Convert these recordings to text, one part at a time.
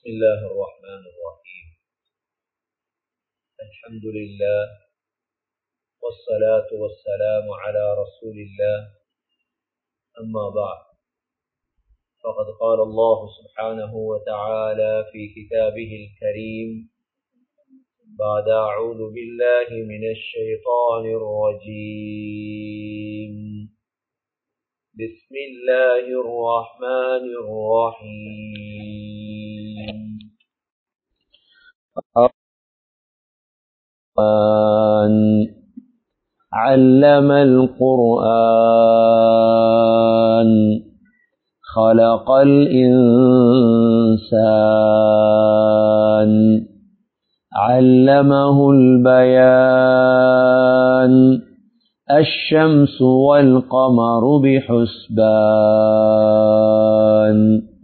بسم الله الرحمن الرحيم. الحمد لله والصلاة والسلام على رسول الله. أما بعد، فقد قال الله سبحانه وتعالى في كتابه الكريم بعد أعوذ بالله من الشيطان الرجيم. بسم الله الرحمن الرحيم. علم القرآن خلق الإنسان علمه البيان الشمس والقمر بحسبان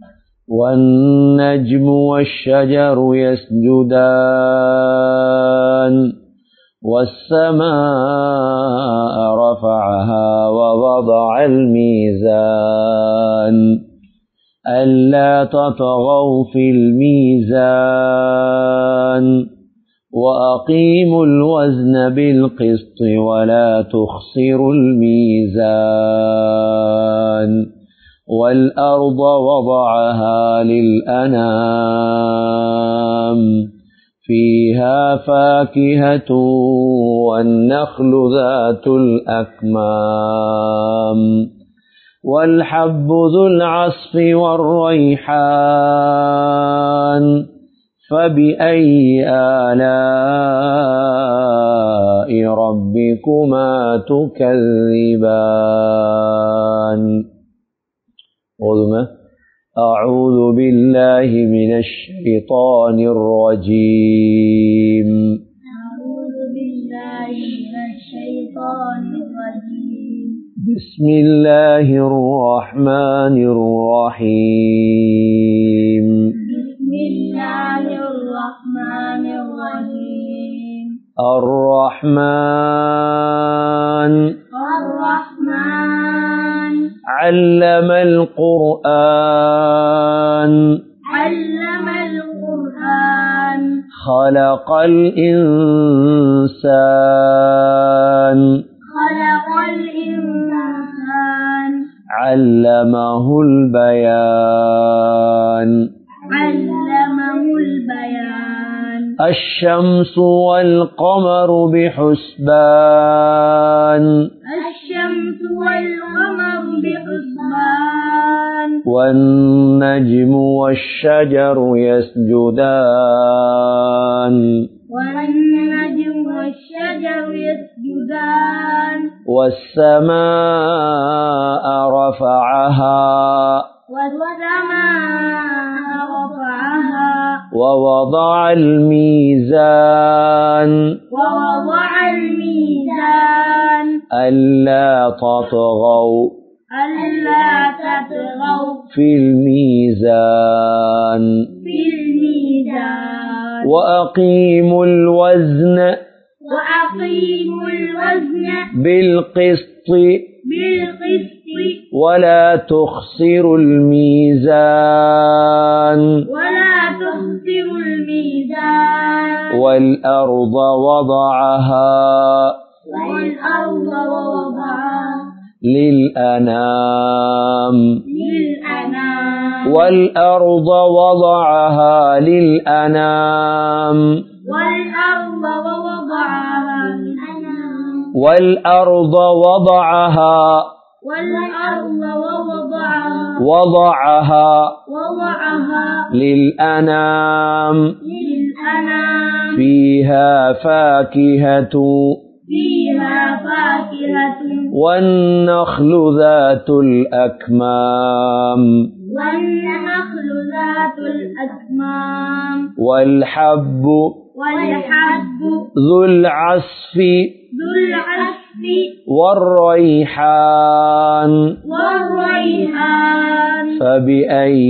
والنجم والشجر يسجدان والسماء رفعها ووضع الميزان ألا تطغوا في الميزان وأقيموا الوزن بالقسط ولا تخسروا الميزان والأرض وضعها للأنام فيها فاكهة والنخل ذات الأكمام والحب ذو العصف والريحان فبأي آلاء ربكما تكذبان. أعوذ بالله من الشيطان الرجيم. أعوذ بالله من الشيطان الرجيم. بسم الله الرحمن الرحيم. بسم الله الرحمن الرحيم. الرحمن علم القرآن خلق الإنسان علمه البيان الشمس والقمر بحسبان والنجم والشجر يسجدان والسماء رفعها ووضع الميزان ألا تطغوا في الميزان وأقيموا الوزن بالقسط ولا تخسروا الميزان والأرض وضعها للأنام والأرض وضعها للأنام والأرض وضعها للأنام فيها فاكهة والنخل ذات الأكمام والحب ذو العصف والريحان فبأي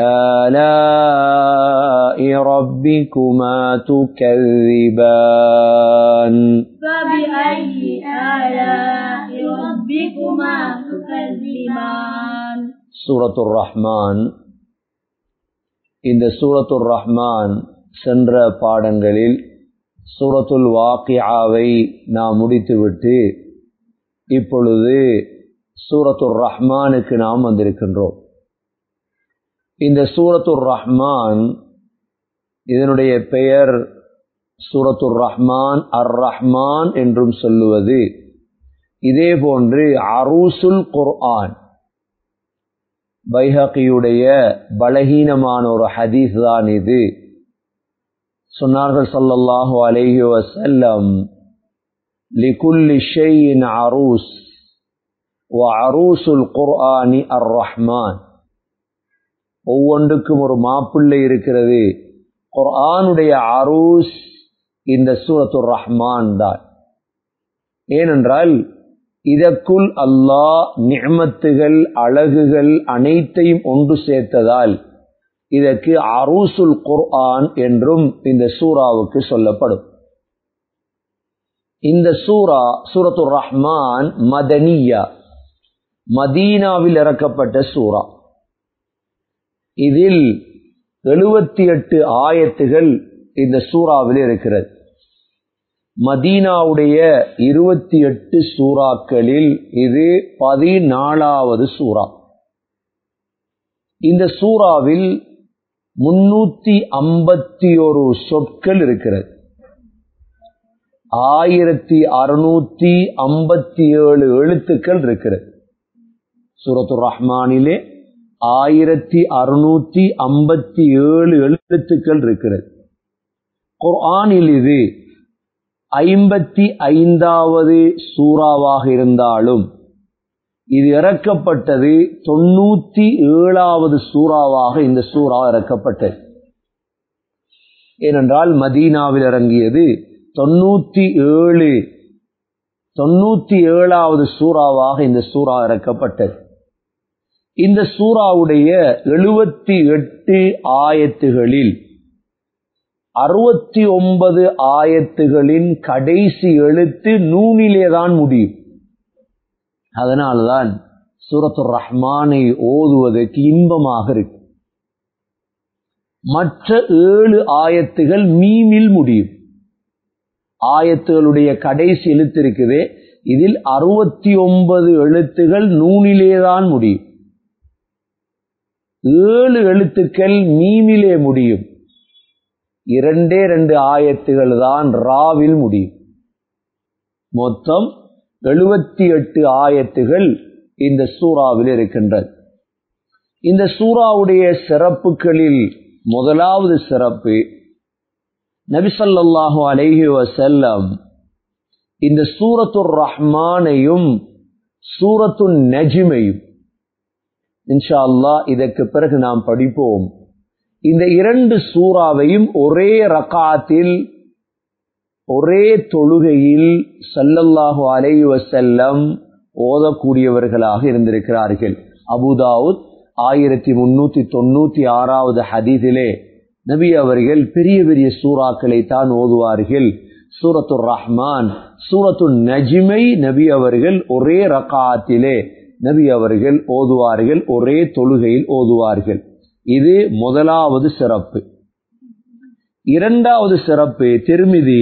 آلاء ربكما تكذبان. سورة الرحمن இந்த சூரத்துர் ரஹ்மான் சென்ற பாடங்களில் சூரத்துல் வாக்கியாவை நாம் முடித்துவிட்டு இப்பொழுது சூரத்துர் ரஹ்மானுக்கு நாம் வந்திருக்கின்றோம். இந்த சூரத்துர் ரஹ்மான், இதனுடைய பெயர் சூரத்துர் ரஹ்மான், அர் ரஹ்மான் என்றும் சொல்லுவது. இதே போன்று அரூசுல் குர்ஆன், பைஹகியுடைய பலகீனமான ஒரு ஹதீஸ் தான் இது. சொன்னார்கள் ஸல்லல்லாஹு அலைஹி வஸல்லம், லிகுல்லி ஷைஇன் அரூஸ் வ அரூசுல் குர்ஆனி அர் ரஹ்மான். ஒவ்வொன்றுக்கும் ஒரு மாப்பிள்ளை இருக்கிறது. குர்ஆனுடைய அரூஸ் இந்த சூரத்துர் ரஹ்மான் தான். ஏனென்றால் இதற்குள் அல்லாஹ் நிஅமத்துகள், அழகுகள் அனைத்தையும் ஒன்று சேர்த்ததால் இதற்கு அரூசுல் குர்ஆன் என்றும் இந்த சூராவுக்கு சொல்லப்படும். இந்த சூரத்துர் ரஹ்மான் மதனியா, மதீனாவில் இறக்கப்பட்ட சூரா. இதில் 78 ஆயத்துகள் இந்த சூறாவில் இருக்கிறது. மதீனாவுடைய 28 சூறாக்களில் இது 14வது சூறா. இந்த சூறாவில் 351 சொற்கள் இருக்கிறது. 1657 எழுத்துக்கள் இருக்கிறது. சூரத்துர் ரஹ்மானிலே 1657 எழுத்துக்கள் இருக்கிறது. குர்ஆனில் இது 55வது சூறாவாக இருந்தாலும் இது இறக்கப்பட்டது 97வது சூறாவாக இந்த சூறா இறக்கப்பட்டது. ஏனென்றால் மதீனாவில் இறங்கியது 97வது சூறாவாக இந்த சூறா இறக்கப்பட்டது. இந்த சூறாவுடைய 78 ஆயத்துகளில் 69 ஆயத்துகளின் கடைசி எழுத்து நூனிலே தான் முடியும். அதனால்தான் சூரத்துர் ரஹ்மானை ஓதுவதற்கு இன்பமாக இருக்கு. மற்ற 7 ஆயத்துகள் மீமில் முடியும். ஆயத்துகளுடைய கடைசி எழுத்து இருக்குது, இதில் 69 எழுத்துகள் நூனிலேதான் முடியும். 7 எழுத்துக்கள் மீமிலே முடியும். 2 ஆயத்துகள் தான் ராவில் முடியும். மொத்தம் 78 ஆயத்துகள் இந்த சூறாவில் இருக்கின்றது. இந்த சூறாவுடைய சிறப்புகளில் முதலாவது சிறப்பு, நபி ஸல்லல்லாஹு அலைஹி வஸல்லம் இந்த சூரத்துர் ரஹ்மானையும் சூரத்துன் நஜ்மையும், இன்ஷா அல்லாஹ் இதற்கு பிறகு நாம் படிப்போம், இந்த 2 சூறாவையும் ஒரே ரகாத்தில், ஒரே தொழுகையில் ஸல்லல்லாஹு அலைஹி வஸல்லம் ஓதக்கூடியவர்களாக இருந்திருக்கிறார்கள். அபூதாவுத் 1396வது ஹதீஸிலே நபி அவர்கள் பெரிய பெரிய சூறாக்களை தான் ஓதுவார்கள். சூரத்துர் ரஹ்மான், சூரத்துன் நஜ்மை நபி அவர்கள் ஒரே ரகாத்திலே நபி அவர்கள் ஓதுவார்கள், ஒரே தொழுகையில் ஓதுவார்கள். இது முதலாவது சிறப்பு. இரண்டாவது சிறப்பு, திர்மிதி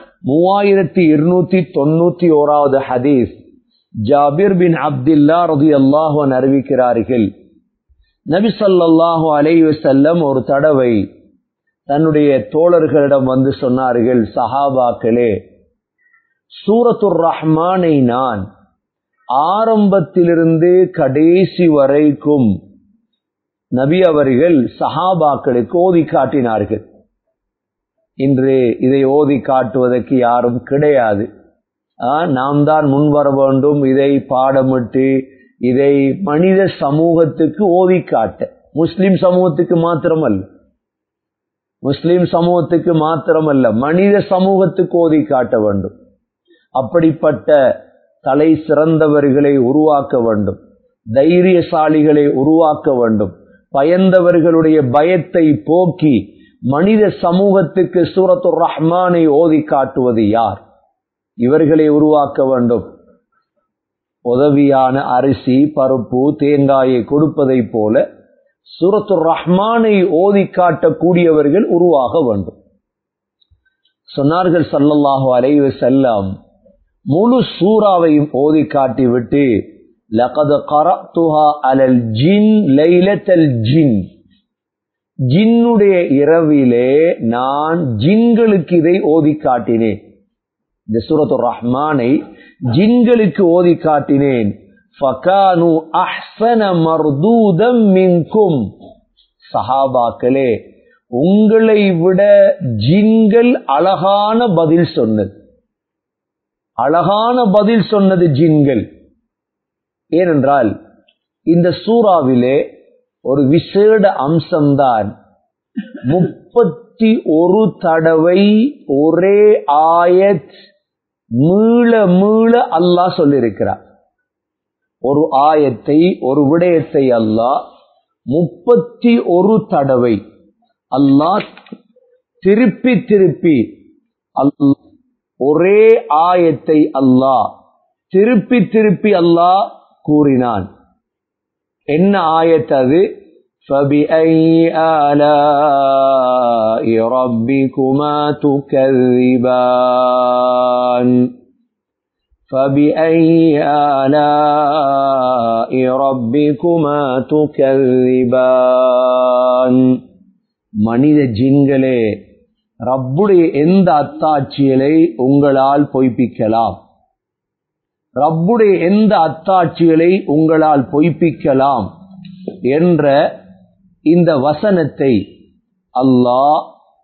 3291வது ஹதீஸ், ஜாபிர் பின் அப்துல்லா ரலியல்லாஹு அன்ஹு அறிவிக்கிறார்கள், நபி ஸல்லல்லாஹு அலைஹி வஸல்லம் ஒரு தடவை தன்னுடைய தோழர்களிடம் வந்து சொன்னார்கள், சஹாபாக்களே, சூரத்துர் ரஹ்மானை நான் ஆரம்பத்திலிருந்து கடைசி வரைக்கும் நபி அவர்கள் சஹாபாக்களுக்கு ஓதி காட்டினார்கள். இன்று இதை ஓதி காட்டுவதற்கு யாரும் கிடையாது. நாம் தான் முன்வர வேண்டும், இதை பாடமிட்டு இதை மனித சமூகத்துக்கு ஓதி காட்ட. முஸ்லிம் சமூகத்துக்கு மாத்திரமல்ல, மனித சமூகத்துக்கு ஓதி காட்ட வேண்டும். அப்படிப்பட்ட தலை சிறந்தவர்களை உருவாக்க வேண்டும், தைரியசாலிகளை உருவாக்க வேண்டும். பயந்தவர்களுடைய பயத்தை போக்கி மனித சமூகத்துக்கு சூரத்துர் ரஹ்மானை ஓதி காட்டுவது யார்? இவர்களை உருவாக்க வேண்டும். உதவியான அரிசி, பருப்பு, தேங்காயை கொடுப்பதை போல சூரத்துர் ரஹ்மானை ஓதி காட்டக்கூடியவர்கள் உருவாக வேண்டும். சொன்னார்கள் ஸல்லல்லாஹு அலைஹி வஸல்லம், முழு சூறாவையும் ஓதி காட்டிவிட்டு லகத் கரஅதுஹா அலல் ஜின் லைலத்தல் ஜின், ஜின்னுடைய இரவிலே நான் ஜின்களுக்கு இதை ஓதி காட்டினேன். இந்த சூரத்துர் ரஹ்மானை ஜின்களுக்கு ஓதி காட்டினேன். ஃபகானு அஹ்ஸன மர்தூதம் மின்கும், சஹாபாக்களே உங்களை விட ஜின்கள் அழகான பதில் சொன்னது, அழகான பதில் சொன்னது ஜின்கள். ஏனென்றால் இந்த சூறாவிலே ஒரு விசேட அம்சம்தான் 31 தடவை ஒரே ஆயத் மீள மீள அல்லாஹ் சொல்லியிருக்கிறார். ஒரு ஆயத்தை, ஒரு விடயத்தை அல்லாஹ் 31 தடவை அல்லாஹ் திருப்பி திருப்பி ஒரே ஆயத்தை அல்லாஹ் திருப்பி திருப்பி அல்லாஹ் கூறினான். என்ன ஆயத் அது? فَبِأَيِّ آلَاءِ رَبِّكُمَا تُكَذِّبَانِ فَبِأَيِّ آلَاءِ رَبِّكُمَا تُكَذِّبَانِ. மனித ஜின்களே, ரப்புடைய எந்த அத்தாட்சிகளை உங்களால் பொய்ப்பிக்கலாம்? ரப்புடைய எந்த அத்தாட்சிகளை உங்களால் பொய்ப்பிக்கலாம் என்ற இந்த வசனத்தை அல்லாஹ்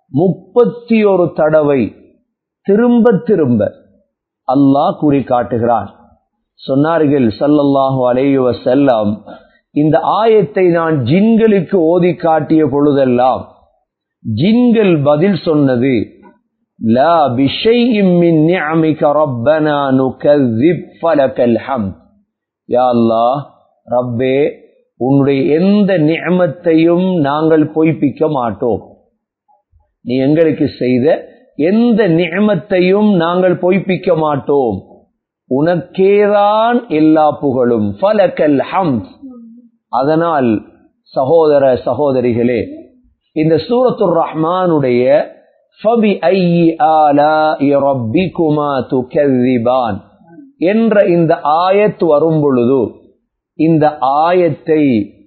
31 தடவை திரும்ப திரும்ப அல்லாஹ் கூறி காட்டுகிறான். சொன்னார்கள் ஸல்லல்லாஹு அலைஹி வஸல்லம், இந்த ஆயத்தை நான் ஜின்களுக்கு ஓதி காட்டிய பொழுதெல்லாம் ஜின்கள் பதில் சொன்னது, லா பிஷைஇம் மின் நிஅமிக ரப்பனா நுகذிப் ஃபலகல் ஹம்த். யா அல்லாஹ், ரப்பே உன்னுடைய எந்த நிஅமத்தையும் நாங்கள் பொய்ப்பிக்க மாட்டோம். நீ எங்களுக்கு செய்த எந்த நிஅமத்தையும் நாங்கள் பொய்ப்பிக்க மாட்டோம். உனக்கேதான் எல்லா புகழும். ஃபலகல் ஹம்த். அதனால் சகோதர சகோதரிகளே, இந்த சூரத்துர் ரஹ்மானுடைய ஃபபிஐயி ஆலாஇ ரப்பிகுமா துகذிபான் என்ற இந்த ஆயத் வரும் பொழுது, இந்த ஆயத்தை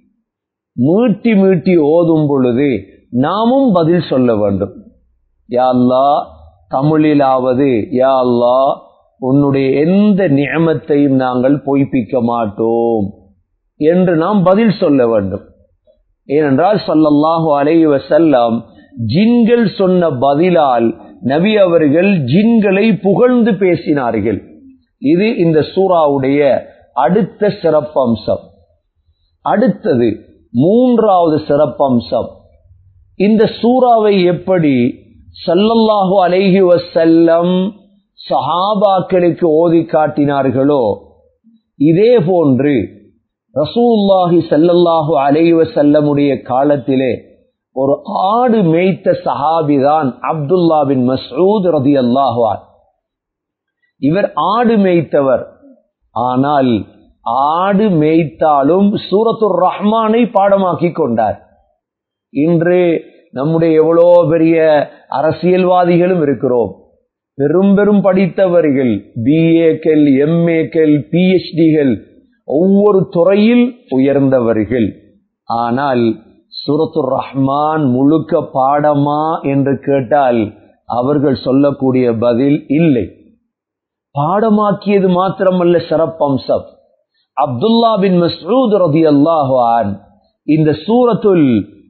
மீட்டி மீட்டி ஓதும் பொழுது நாமும் பதில் சொல்ல வேண்டும். யா அல்லாஹ், தமிழிலாவது யா அல்லாஹ் உன்னுடைய எந்த நிஅமத்தையும் நாங்கள் பொய்ப்பிக்க மாட்டோம் என்று நாம் பதில் சொல்ல வேண்டும். ஏனென்றால் ஸல்லல்லாஹு அலைஹி வஸல்லம் ஜின்கள் சொன்ன பதிலால் நபி அவர்கள் ஜின்களை புகழ்ந்து பேசினார்கள். இது இந்த சூராவுடைய அடுத்த சிறப்பம்சம். அடுத்தது மூன்றாவது சிறப்பம்சம். இந்த சூராவை எப்படி ஸல்லல்லாஹு அலைஹி வஸல்லம் சஹாபாக்களுக்கு ஓதி காட்டினார்களோ, இதே போன்று ரசூலுல்லாஹி ஸல்லல்லாஹு அலைஹி வஸல்லமுடைய காலத்திலே ஒரு ஆடு மேய்த்த சஹாபிதான் அப்துல்லா பின் மஸ்ஊத் ரலியல்லாஹு அன்ஹு. இவர் ஆடு மேய்த்தவர். ஆனால் ஆடு மேய்த்தாலும் சூரத்துர் ரஹ்மானை பாடமாக்கி கொண்டார். இன்று நம்முடைய எவ்வளோ பெரிய அரசியல்வாதிகளும் இருக்கிறோம், பெரும் பெரும் படித்தவர்கள், பிஏக்கள், எம்ஏக்கள், பிஎச்டிகள், ஒவ்வொரு துறையில் உயர்ந்தவர்கள். ஆனால் சூரத்துர் ரஹ்மான் முழுக்க பாடமா என்று கேட்டால் அவர்கள் சொல்லக்கூடிய பதில் இல்லை. பாடமாக்கியது மாத்திரமல்ல சிறப்பம்சம். அப்துல்லா பின் மஸ்ஊத் ரலியல்லாஹு அன்ஹு இந்த சூரத்துல்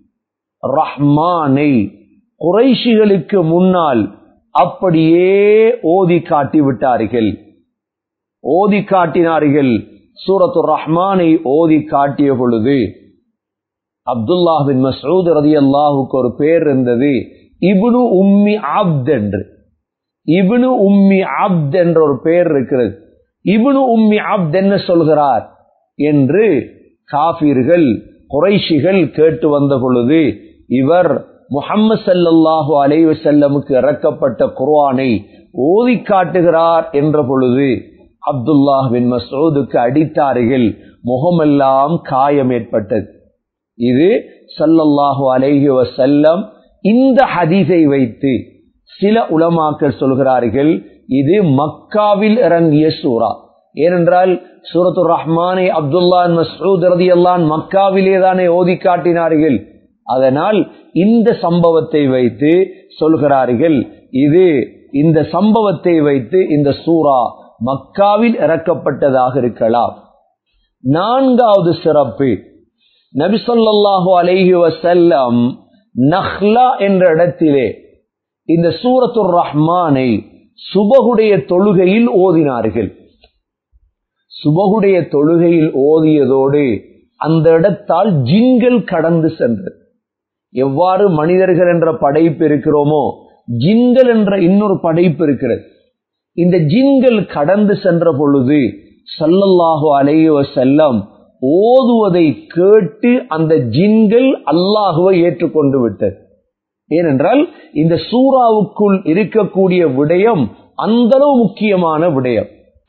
ரஹ்மானை குறைஷிகளுக்கு முன்னால் அப்படியே ஓதி காட்டி விட்டார்கள், ஓதி காட்டினார்கள். சூரத்துர் ரஹ்மானை ஓதி காட்டிய பொழுது அப்துல்லா பின் மஸ்ஊத் ரலியல்லாஹுக்கு ஒரு பேர் இருந்தது, இப்னு உம்மி அப்த் என்று. இப்னு உம்மி அப்த் என்ற ஒரு பெயர் இருக்கிறது. இப்னு உம்மி அப்த் என்ன சொல்கிறார் என்று காஃபிர்கள் குறைஷிகள் கேட்டு வந்த பொழுது, இவர் முஹம்மது ஸல்லல்லாஹு அலைஹி வஸல்லமுக்கு இறக்கப்பட்ட குர்ஆனை ஓதி காட்டுகிறார் என்ற பொழுது அப்துல்லா பின் மஸ்ஊதுக்கு அடித்தார்கள். முகமெல்லாம் காயம் ஏற்பட்டது. இது ஸல்லல்லாஹு அலைஹி வஸல்லம் இந்த ஹதீஸை வைத்து சில உலமாக்கள் சொல்கிறார்கள் இது மக்காவில் இறங்கிய சூரா. ஏனென்றால் சூரத்துர் ரஹ்மானை அப்துல்லா மஸ்ஊத் ரலியல்லாஹு அன்ஹு மக்காவிலே தானே ஓதி காட்டினார்கள். அதனால் இந்த சம்பவத்தை வைத்து சொல்கிறார்கள் இது இந்த சம்பவத்தை வைத்து இந்த சூரா மக்காவில் இறக்கப்பட்டதாக இருக்கலாம். நான்காவது சிறப்பு, நபி ஸல்லல்லாஹு அலைஹி வஸல்லம் நஹ்லா என்ற இடத்திலே இந்த சூரத்துர் ரஹ்மானை சுபஹுடைய தொழுகையில் ஓதினார்கள். சுபஹுடைய தொழுகையில் ஓதியதோடு அந்த இடத்தால் ஜின்கள் கடந்து சென்றது. எவ்வாறு மனிதர்கள் என்ற படைப்பு இருக்கிறோமோ ஜின்கள் என்ற இன்னொரு படைப்பு இருக்கிறது. இந்த ஜின்கள் கடந்து சென்ற பொழுது ஸல்லல்லாஹு அலைஹி வஸல்லம் ஓதுவதை கேட்டு அந்த ஜின்கள் அல்லாஹுவை ஏற்றுக்கொண்டு விட்டது. ஏனென்றால் இந்த சூராவுக்குள் இருக்கக்கூடிய விடயம் அந்த அளவு முக்கியமான விடயம்.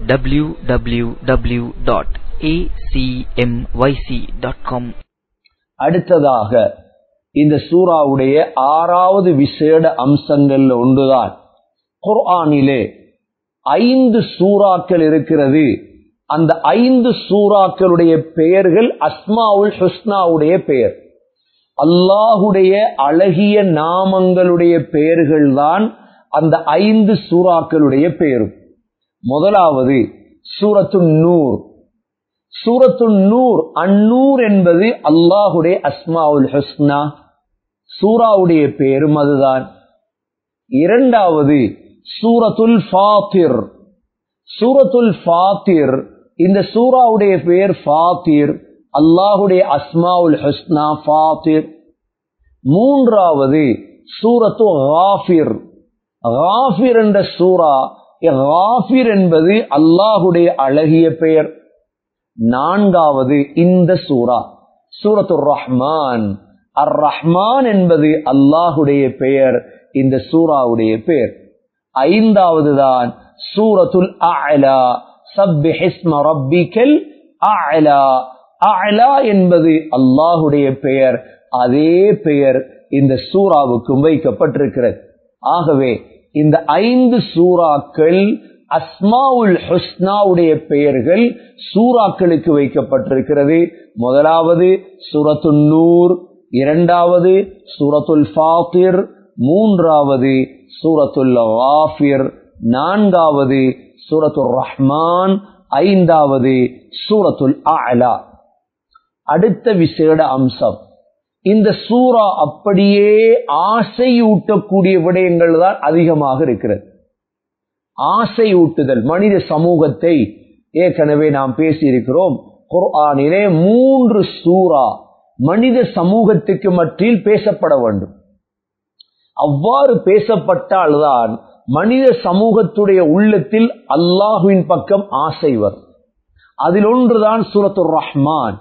www.acmyc.com. அடுத்ததாக இந்த சூராவுடைய 6வது விசேட அம்சங்கள்ல ஒன்றுதான் குர்ஆனிலே 5 சூறாக்கள் இருக்கிறது. அந்த 5 சூறாக்களுடைய பெயர்கள் அஸ்மாவுல் ஹுஸ்னாவுடைய பெயர், அல்லாஹுடைய அழகிய நாமங்களுடைய பெயர்கள் தான் அந்த 5 சூறாக்களுடைய பெயரும். முதலாவது சூரத்துன் நூர். சூரத்துன் நூர், அந்நூர் என்பது அல்லாஹுடைய அஸ்மாவுல் ஹுஸ்னா, சூராவுடைய பெயரும் அதுதான். இரண்டாவது சூரத்துல் ஃபாத்திர். சூரத்துல் ஃபாத்திர், இந்த சூராவுடைய பெயர் ஃபாத்திர், அல்லாஹுடைய அஸ்மாவுல் ஹுஸ்னா ஃபாத்திர். மூன்றாவது சூரத்து காஃபிர். காஃபிர் என்ற சூரா, காஃபிர் என்பது அல்லாஹுடைய அழகிய பெயர். நான்காவது இந்த சூரா சூரத்துர் ரஹ்மான். அர் ரஹ்மான் என்பது அல்லாஹுடைய பெயர், இந்த சூராவுடைய பெயர். ஐந்தாவது தான் சூரத்துல் அஅலா. சப்பிஹிஸ்ம ரப்பிக்கல் அஅலா. அஅலா என்பது அல்லாஹுடைய பெயர், அதே பெயர் இந்த சூராவுக்கும் வைக்கப்பட்டிருக்கிறது. ஆகவே இந்த 5 சூறாக்கள் அஸ்மாவுல் ஹுஸ்னாவுடைய பெயர்கள் சூறாக்களுக்கு வைக்கப்பட்டிருக்கிறது. முதலாவது சூரத்துன் நூர், இரண்டாவது சூரத்துல் ஃபாத்திர், மூன்றாவது சூரத்துல் காஃபிர், நான்காவது சூரத்துர் ரஹ்மான், ஐந்தாவது சூரத்துல் அஅலா. அடுத்த விசேட அம்சம், இந்த சூரா அப்படியே ஆசையூட்டக்கூடிய விடயங்கள் தான் அதிகமாக இருக்கிறது. ஆசையூட்டுதல், மனித சமூகத்தை ஏற்கனவே நாம் பேசியிருக்கிறோம். குர்ஆனிலே 3 சூரா மனித சமூகத்துக்கு மத்தியில் பேசப்பட வேண்டும். அவ்வாறு பேசப்பட்டால்தான் மனித சமூகத்துடைய உள்ளத்தில் அல்லாஹுவின் பக்கம் ஆசை வரும். அதில் ஒன்றுதான் சூரத்துர் ரஹ்மான்,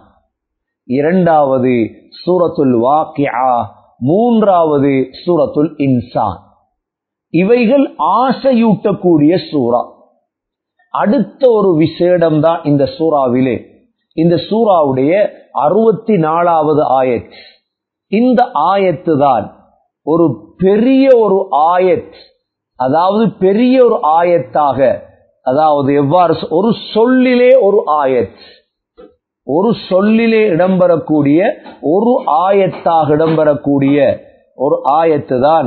இரண்டாவது சூரத்துல் வாக்கிஆ, மூன்றாவது சூரத்துல் இன்சான். இவைகள் ஆசையூட்டக்கூடிய சூரா. அடுத்த ஒரு விசேடம் தான் இந்த சூறாவிலே, இந்த சூறாவுடைய 64வது ஆயத். இந்த ஆயத்து தான் ஒரு பெரிய ஒரு ஆயத், அதாவது பெரிய ஒரு ஆயத்தாக, அதாவது எவ்வாறு ஒரு சொல்லிலே ஒரு ஆயத், ஒரு சொல்லிலே இடம்பெறக்கூடிய ஒரு ஆயத்தாக இடம்பெறக்கூடிய ஒரு ஆயத்து தான்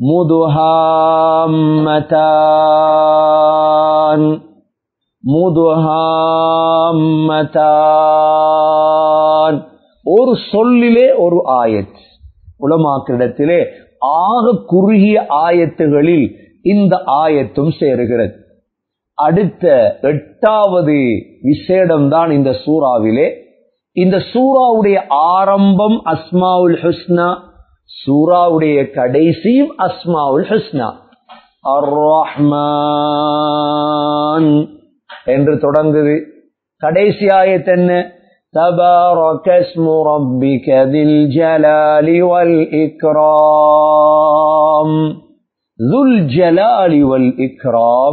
முதுஹாம்மதான். முதுஹாம்மதான், ஒரு சொல்லிலே ஒரு ஆயத். உலமாக்களிடத்திலே ஆக குறுகிய ஆயத்துகளில் இந்த ஆயத்தும் சேருகிறது. அடுத்த 8வது விசேடம் தான் இந்த சூறாவிலே. இந்த சூறாவுடைய ஆரம்பம் அஸ்மாவுல் ஹுஸ்னா, சூறாவுடைய கடைசியும் அஸ்மாவுல் ஹுஸ்னா. அர் ரஹ்மான் என்று தொடங்குது. கடைசி ஆயத் என்ன? தபாரக இஸ்மு ரப்பிக தில் ஜலாலி வல் இக்ராம். துல் ஜலாலி வல் இக்ராம்,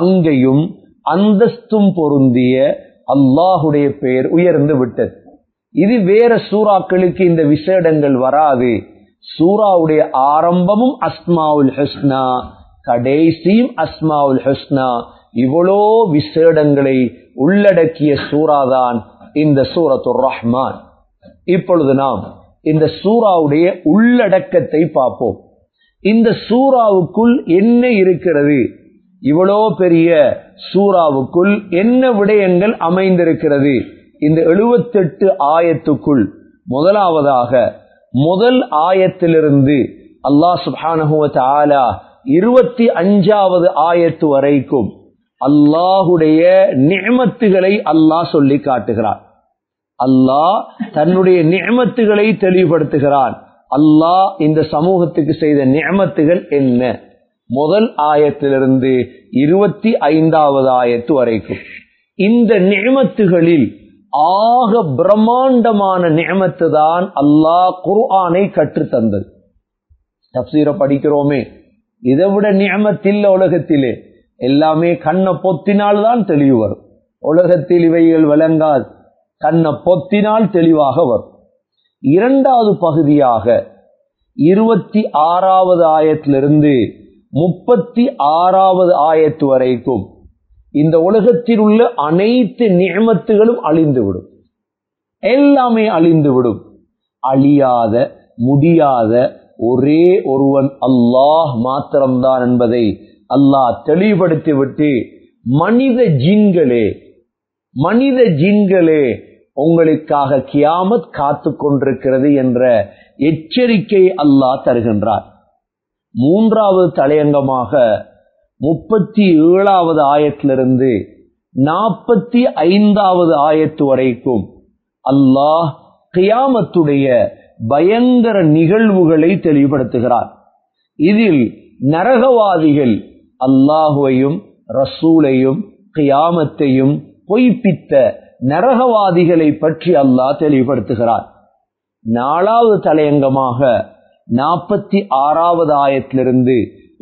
சங்கையும் அந்தஸ்தும் பொருந்திய அல்லாஹுடைய பெயர் உயர்ந்து விட்டது. இது வேற சூறாக்களுக்கு இந்த விசேடங்கள் வராது. சூறாவுடைய ஆரம்பமும் அஸ்மாவுல் ஹுஸ்னா, கடைசியும் அஸ்மாவுல் ஹுஸ்னா. இவ்வளோ விசேடங்களை உள்ளடக்கிய சூறாதான் இந்த சூரத்துர் ரஹ்மான். இப்பொழுது நாம் இந்த சூறாவுடைய உள்ளடக்கத்தை பார்ப்போம். இந்த சூறாவுக்குள் என்ன இருக்கிறது, இவ்வளோ பெரிய சூறாவுக்குள் என்ன விடயங்கள் அமைந்திருக்கிறது? இந்த 78 ஆயத்துக்குள் முதலாவதாக முதல் ஆயத்திலிருந்து அல்லாஹ் சுப்ஹானஹு வ தஆலா 25வது ஆயத்து வரைக்கும் அல்லாஹுடைய நிஅமத்துகளை அல்லாஹ் சொல்லி காட்டுகிறான். அல்லாஹ் தன்னுடைய நிஅமத்துகளை தெளிவுபடுத்துகிறான். அல்லாஹ் இந்த சமூகத்துக்கு செய்த நிஅமத்துகள் என்ன? முதல் ஆயத்திலிருந்து 25வது ஆயத்து வரைக்கும் இந்த நிஅமத்துகளில் ஆக பிரம்மாண்டமான நிஅமத்து தான் அல்லாஹ் குர்ஆனை கற்று தந்தது. தஃப்சீரை படிக்கிறோமே, இதை விட நிஅமத் இல்ல உலகத்திலே. எல்லாமே கண்ணை பொத்தினால்தான் தெளிவு வரும். உலகத்தில் இவைகள் விளங்காது, கண்ணை பொத்தினால் தெளிவாக வரும். இரண்டாவது பகுதியாக 26வது ஆயத்திலிருந்து 36வது ஆயத்து வரைக்கும் இந்த உலகத்தில் உள்ள அனைத்து நிஅமத்துகளும் அழிந்துவிடும். எல்லாமே அழிந்துவிடும். அழியாத முடியாத ஒரே ஒருவன் அல்லாஹ் மாத்திரம்தான் என்பதை அல்லாஹ் தெளிவுபடுத்திவிட்டு, மனித ஜின்களே உங்களுக்காக கியாமத் காத்து கொண்டிருக்கிறது என்ற எச்சரிக்கை அல்லாஹ் தருகின்றார். மூன்றாவது தலையங்கமாக 37வது ஆயத்திலிருந்து 45வது ஆயத்து வரைக்கும் அல்லாஹ் கியாமத்துடைய பயங்கர நிகழ்வுகளை தெளிவுபடுத்துகிறார். இதில் நரகவாதிகள் அல்லாஹுவையும் ரசூலையும் கியாமத்தையும் பொய்ப்பித்த நரகவாதிகளை பற்றி அல்லாஹ் தெளிவுபடுத்துகிறார். நாலாவது தலையங்கமாக 46வது ஆயத்திலிருந்து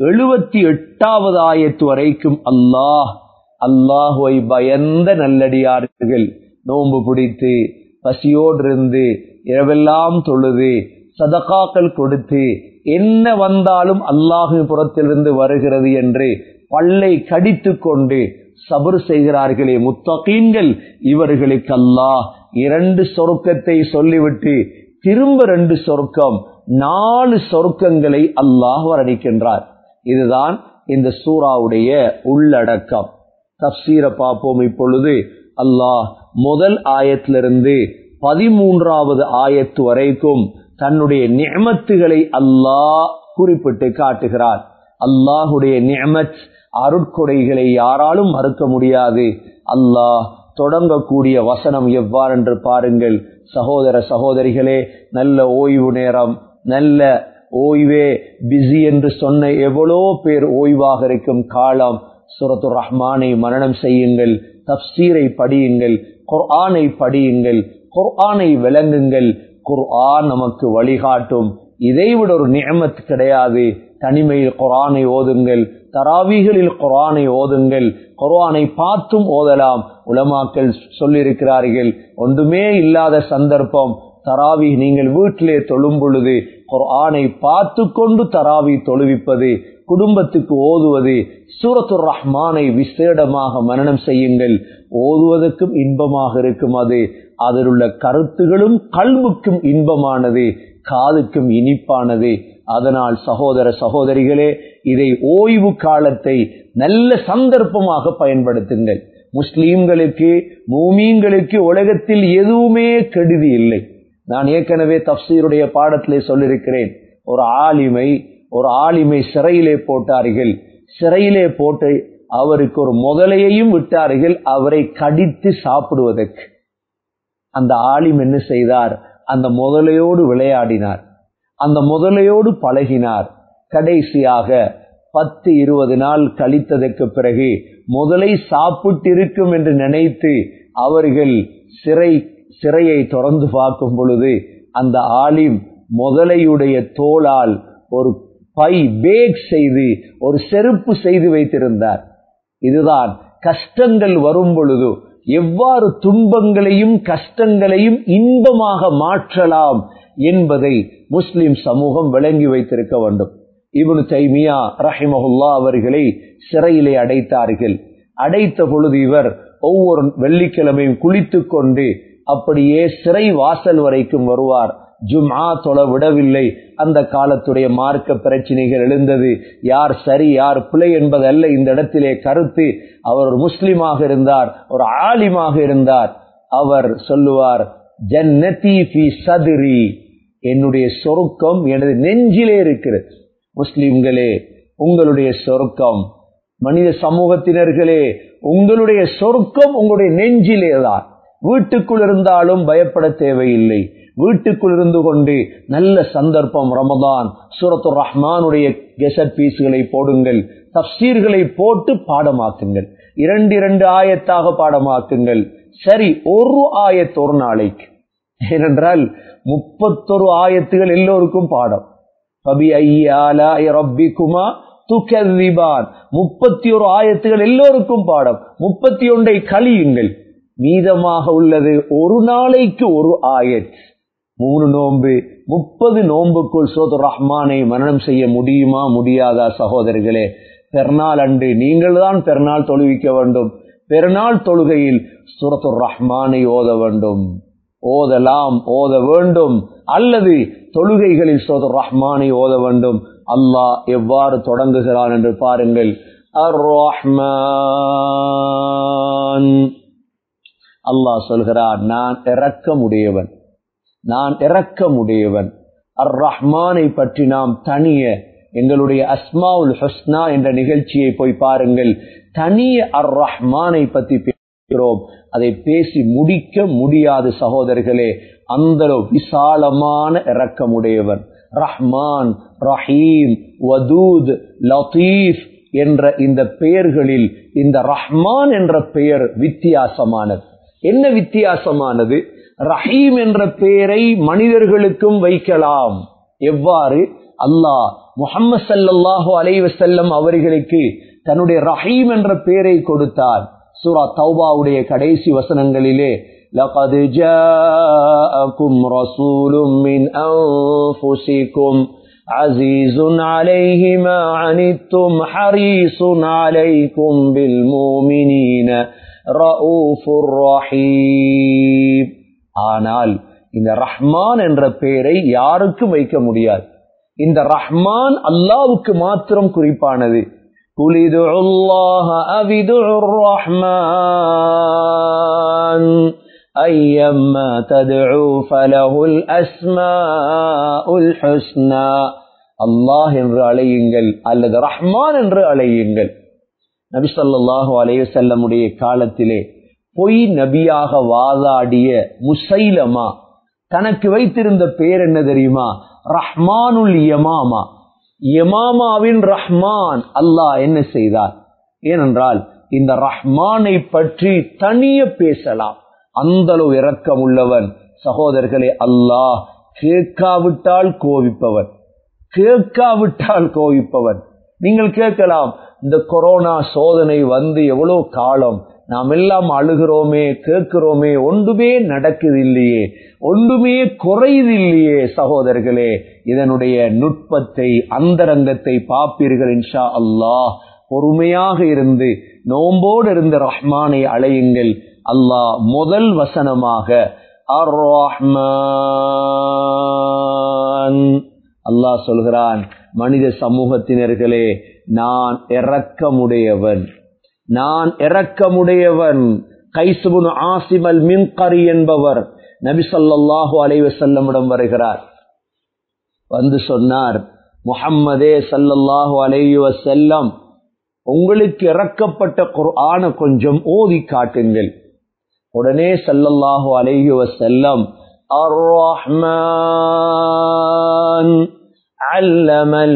78வது ஆயத்து வரைக்கும் அல்லாஹுவை பயந்த நல்லடியார்கள் நோன்பு பிடித்து பசியோடு இருந்து இரவெல்லாம் தொழுது சதகாக்கள் கொடுத்து என்ன வந்தாலும் அல்லாஹ்வின் புறத்திலிருந்து வருகிறது என்று பல்லை கடித்து கொண்டு சபர் செய்கிறார்களே முத்தகீன்கள், இவர்களுக்கு அல்லாஹ் 2 சொர்க்கத்தை சொல்லிவிட்டு திரும்ப 2 சொர்க்கம், 4 சொர்க்கங்களை அல்லாஹ் வர்ணிக்கின்றார். இதுதான் இந்த சூறாவுடைய உள்ளடக்கம். தஃப்சீரை பார்ப்போம். இப்பொழுது அல்லாஹ் முதல் ஆயத்திலிருந்து 13வது ஆயத்து வரைக்கும் தன்னுடைய நிஅமத்துகளை அல்லாஹ் குறிப்பிட்டு காட்டுகிறார். அல்லாஹுடைய நிஅமத் அருட்கொடைகளை யாராலும் மறுக்க முடியாது. அல்லாஹ் தொடங்கக்கூடிய வசனம் எவ்வாறு என்று பாருங்கள். சகோதர சகோதரிகளே, நல்ல ஓய்வு நேரம், நல்ல ஓய்வே பிஸி என்று சொன்ன எவ்வளோ பேர் ஓய்வாக இருக்கும் காலம். சூரத்துர் ரஹ்மானை மனனம் செய்யுங்கள், தஃப்சீரை படியுங்கள், குர்ஆனை படியுங்கள், குர்ஆனை விளங்குங்கள். குர்ஆன் நமக்கு வழிகாட்டும். இதைவிட ஒரு நிஅமத் கிடையாது. தனிமையில் குர்ஆனை ஓதுங்கள், தராவீகளில் குர்ஆனை ஓதுங்கள். குர்ஆனை பார்த்தும் ஓதலாம். உலமாக்கள் சொல்லியிருக்கிறார்கள், ஒன்றுமே இல்லாத சந்தர்ப்பம் தராவி நீங்கள் வீட்டிலே தொழும் பொழுது குர்ஆனை பார்த்து கொண்டு தராவி தொழுவிப்பது, குடும்பத்துக்கு ஓதுவது. சூரத்துர் ரஹ்மானை விசேடமாக மனனம் செய்யுங்கள். ஓதுவதற்கும் இன்பமாக இருக்கும். அதில் உள்ள கருத்துகளும் கல்வுக்கும் இன்பமானது, காதுக்கும் இனிப்பானது. அதனால் சகோதர சகோதரிகளே, இதை ஓய்வு காலத்தை நல்ல சந்தர்ப்பமாக பயன்படுத்துங்கள். முஸ்லீம்களுக்கு மூமீன்களுக்கு உலகத்தில் எதுவுமே கெடுதி இல்லை. நான் ஏற்கனவே தஃப்சீருடைய பாடத்திலே சொல்லியிருக்கிறேன். ஒரு ஆலிமை சிறையிலே போட்டார்கள். சிறையிலே போட்டு அவருக்கு ஒரு முதலையையும் விட்டார்கள், அவரை கடித்து சாப்பிடுவதற்கு. அந்த ஆலிம் என்ன செய்தார்? அந்த முதலையோடு விளையாடினார், அந்த முதலையோடு பழகினார். கடைசியாக 10-20 நாள் கழித்ததற்கு பிறகு முதலை சாப்பிட்டு இருக்கும் என்று நினைத்து அவர்கள் சிறையை திறந்து பார்க்கும் பொழுது அந்த ஆலிம் முதலையுடைய தோளால் ஒரு பேக் செய்து ஒரு செருப்பு செய்து வைத்திருந்தார். இதுதான் கஷ்டங்கள் வரும் பொழுது, எவ்வாறு துன்பங்களையும் கஷ்டங்களையும் இன்பமாக மாற்றலாம் என்பதை முஸ்லிம் சமூகம் விளங்கி வைத்திருக்க வேண்டும். இப்னு தைமியா ரஹிமஹுல்லாஹ் அவர்களை சிறையிலே அடைத்தார்கள். அடைத்த பொழுது இவர் ஒவ்வொரு வெள்ளிக்கிழமையும் குளித்துக் கொண்டு அப்படியே சிறை வாசல் வரைக்கும் வருவார். ஜும்ஆ தொழ விடவில்லை. அந்த காலத்துடைய மார்க்க பிரச்சனைகள் எழுந்தது. யார் சரி யார் பிழை என்பதல்ல இந்த இடத்திலே கருத்து. அவர் ஒரு முஸ்லிமாக இருந்தார், ஒரு ஆலிமாக இருந்தார். அவர் சொல்லுவார், ஜன்னதி ஃபீ சத்ரி, என்னுடைய சொர்க்கம் எனது நெஞ்சிலே இருக்கிறது. முஸ்லிம்களே, உங்களுடைய சொர்க்கம், மனித சமூகத்தினர்களே, உங்களுடைய சொர்க்கம் உங்களுடைய நெஞ்சிலேதான். வீட்டுக்குள் இருந்தாலும் பயப்பட தேவையில்லை. வீட்டுக்குள் இருந்து கொண்டு நல்ல சந்தர்ப்பம் ரமதான், சூரத்துர் ரஹ்மானுடைய கெசட் பீஸ்களை போடுங்கள், தப்சீர்களை போட்டு பாடமாக்குங்கள். 2 ஆயத்தாக பாடமாக்குங்கள். சரி, ஒரு ஆயத் ஒரு நாளைக்கு. ஏனென்றால் 31 ஆயத்துகள் எல்லோருக்கும் பாடம். ஃபபி ஐயி ஆலாஇ ரப்பிக்குமா துகذிபான், 31 ஆயத்துகள் எல்லோருக்கும் பாடம். 31ஐ கழியுங்கள். மீதமாக உள்ளது ஒரு நாளைக்கு ஒரு ஆயத். 3 நோன்பு, 30 நோன்புக்குள் சூரத்துர் ரஹ்மானை மனனம் செய்ய முடியுமா முடியாதா? சகோதரர்களே, பெருநாள் அன்று நீங்கள் தான் பெருநாள் தொழுவிக்க வேண்டும். பெருநாள் தொழுகையில் சூரத்துர் ரஹ்மானை ஓத வேண்டும். ஓதலாம், ஓத வேண்டும். அல்லது தொழுகைகளில் சூரத்துர் ரஹ்மானை ஓத வேண்டும். அல்லாஹ் எவ்வாறு தொடங்குகிறான் என்று பாருங்கள். அர் ரஹ்மான், அல்லாஹ் சொல்கிறார், நான் இரக்கமுடையவன், நான் இரக்கமுடையவன். அர் ரஹ்மானை பற்றி நாம் தனிய எங்களுடைய அஸ்மாவுல் ஹுஸ்னா என்ற நிகழ்ச்சியை போய் பாருங்கள். தனிய அர் ரஹ்மானை பற்றி பேசுகிறோம். அதை பேசி முடிக்க முடியாது சகோதரர்களே. அந்த விசாலமான இரக்கமுடையவன் ரஹ்மான், ரஹீம், வதூத், லத்தீப் என்ற இந்த பெயர்களில் இந்த ரஹ்மான் என்ற பெயர் வித்தியாசமானது. என்ன வித்தியாசமானது? ரஹீம் என்ற பெயரை மனிதர்களுக்கும் வைக்கலாம். எவ்வாறு? அல்லாஹ் முஹம்மது ஸல்லல்லாஹு அலைஹி வஸல்லம் அவர்களுக்கு தன்னுடைய ரஹீம் என்ற பெயரை கொடுத்தார். சூரா தௌபாவுடைய கடைசி வசனங்களிலே, லகத் ஜாஅக்கும் ரசூலும் மின் அன்ஃபுசிக்கும் அஸீஸுன் அலைஹி மா அனித்தும் ஹரீஸுன் அலைக்கும் பில் முஃமினீன ரഊஃபுர் ரஹீம். ஆனால் இந்த ரஹ்மான் என்ற பெயரை யாருக்கும் வைக்க முடியாது. இந்த ரஹ்மான் அல்லாஹ்வுக்கு மாத்திரம் குறிப்பானது. குலிதுல்லாஹ அவிதுர் ரஹ்மான் ஐயம்மா ததுஉ ஃபலஹுல் அஸ்மாஉல் ஹுஸ்னா. அல்லாஹ் என்று அழையுங்கள் அல்லது ரஹ்மான் என்று அழையுங்கள். நபி ஸல்லல்லாஹு அலைஹி வஸல்லமுடைய காலத்திலே பொய் நபியாக வாதாடிய முசைலமா தனக்கு வைத்திருந்த பெயர் என்ன தெரியுமா? ரஹ்மானுல் யமாமா. யமாமாவின் ரஹ்மான். அல்லாஹ் என்ன செய்தார்? ஏனென்றால் இந்த ரஹ்மானை பற்றி தனிய பேசலாம். அந்த அளவு இரக்கம் உள்ளவன். சகோதரர்களே, அல்லாஹ் கேட்காவிட்டால் கோவிப்பவன், கேட்காவிட்டால் கோவிப்பவன். நீங்கள் கேட்கலாம், இந்த கொரோனா சோதனை வந்து எவ்வளவு காலம், நாம் எல்லாம் அழுகிறோமே, கேட்கிறோமே, ஒன்றுமே நடக்குது இல்லையே, ஒன்றுமே குறையுது இல்லையே. சகோதரர்களே, இதனுடைய நுட்பத்தை, அந்தரங்கத்தை பார்ப்பீர்கள் இன்ஷா அல்லாஹ். பொறுமையாக இருந்து நோம்போடு இருந்து ரஹ்மானை அழையுங்கள். அல்லாஹ் முதல் வசனமாக அர் ரஹ்மான், அல்லாஹ் சொல்கிறான், மனித சமூகத்தினர்களே, நான் இரக்கமுடையவன், நான் இரக்கமுடையவன். கைஸ் இப்னு ஆசிம் அல் மின்கரி என்பவர் நபி ஸல்லல்லாஹு அலைஹி வஸல்லமிடம் வருகிறார். வந்து சொன்னார், முஹம்மதே ஸல்லல்லாஹு அலைஹி வஸல்லம், உங்களுக்கு இறக்கப்பட்ட குர்ஆனை கொஞ்சம் ஓதி காட்டுங்கள். உடனே ஸல்லல்லாஹு அலைஹி வஸல்லம் அர் ரஹ்மான் அல்லமல்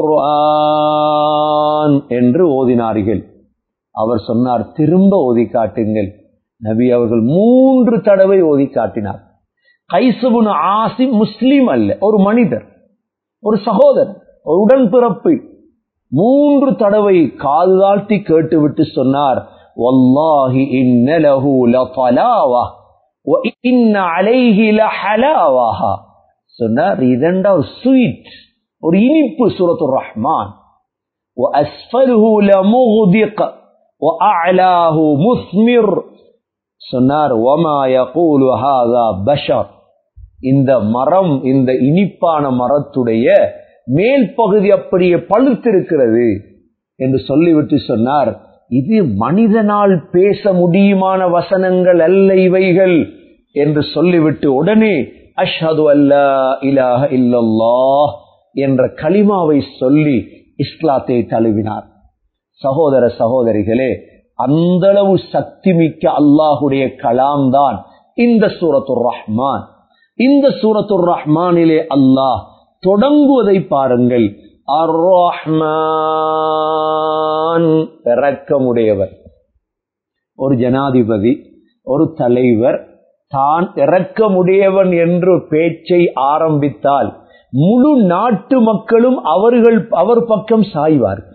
குர்ஆன் என்று ஓதினார்கள். அவர் சொன்னார், திரும்ப ஓதி காட்டுங்கள். நபி அவர்கள் 3 தடவை ஓதி காட்டினார். கைஸ் இப்னு ஆசிம் முஸ்லிம் அல்ல, ஒரு மனிதர், ஒரு சகோதரர், ஒரு உடன்பிறப்பு. 3 தடவை காது தாழ்த்தி கேட்டுவிட்டு சொன்னார், வல்லாஹி இன்ன லஹு லதலாவா வ இன்ன அலைஹி லஹலாவா. சொன்னார் இதண்டா ஸ்வீட், ஒரு இனிப்பு சூரத்துர் ரஹ்மான். வ அஸ்ஃபலுஹு லமுக்திக் வ அஅலாஹு முஸ்மிர். சொன்னார் வமா யகூலு ஹாதா பஷர். இந்த மரம், இந்த இனிப்பான மரத்துடைய மேல் பகுதி அப்படியே பழுத்திருக்கிறது என்று சொல்லிவிட்டு சொன்னார், இது மனிதனால் பேச முடியுமான வசனங்கள் அல்ல இவைகள் என்று சொல்லிவிட்டு உடனே அஷ்ஹது அல்லா இலாஹ இல்லல்லாஹ் என்ற கலிமாவை சொல்லி இஸ்லாத்தை தழுவினார். சகோதர சகோதரிகளே, அந்தளவு சக்தி மிக்க அல்லாஹுடைய கலாம் தான் இந்த சூரத்துர் ரஹ்மான். இந்த சூரத்துர் ரஹ்மானிலே அல்லாஹ் தொடங்குவதை பாருங்கள். அர் ரஹ்மான், இரக்கமுடையவர். ஒரு ஜனாதிபதி, ஒரு தலைவர் தான் இரக்கமுடையவன் என்று பேச்சை ஆரம்பித்தால் முழு நாட்டு மக்களும் அவர் பக்கம் சாய்வார்கள்.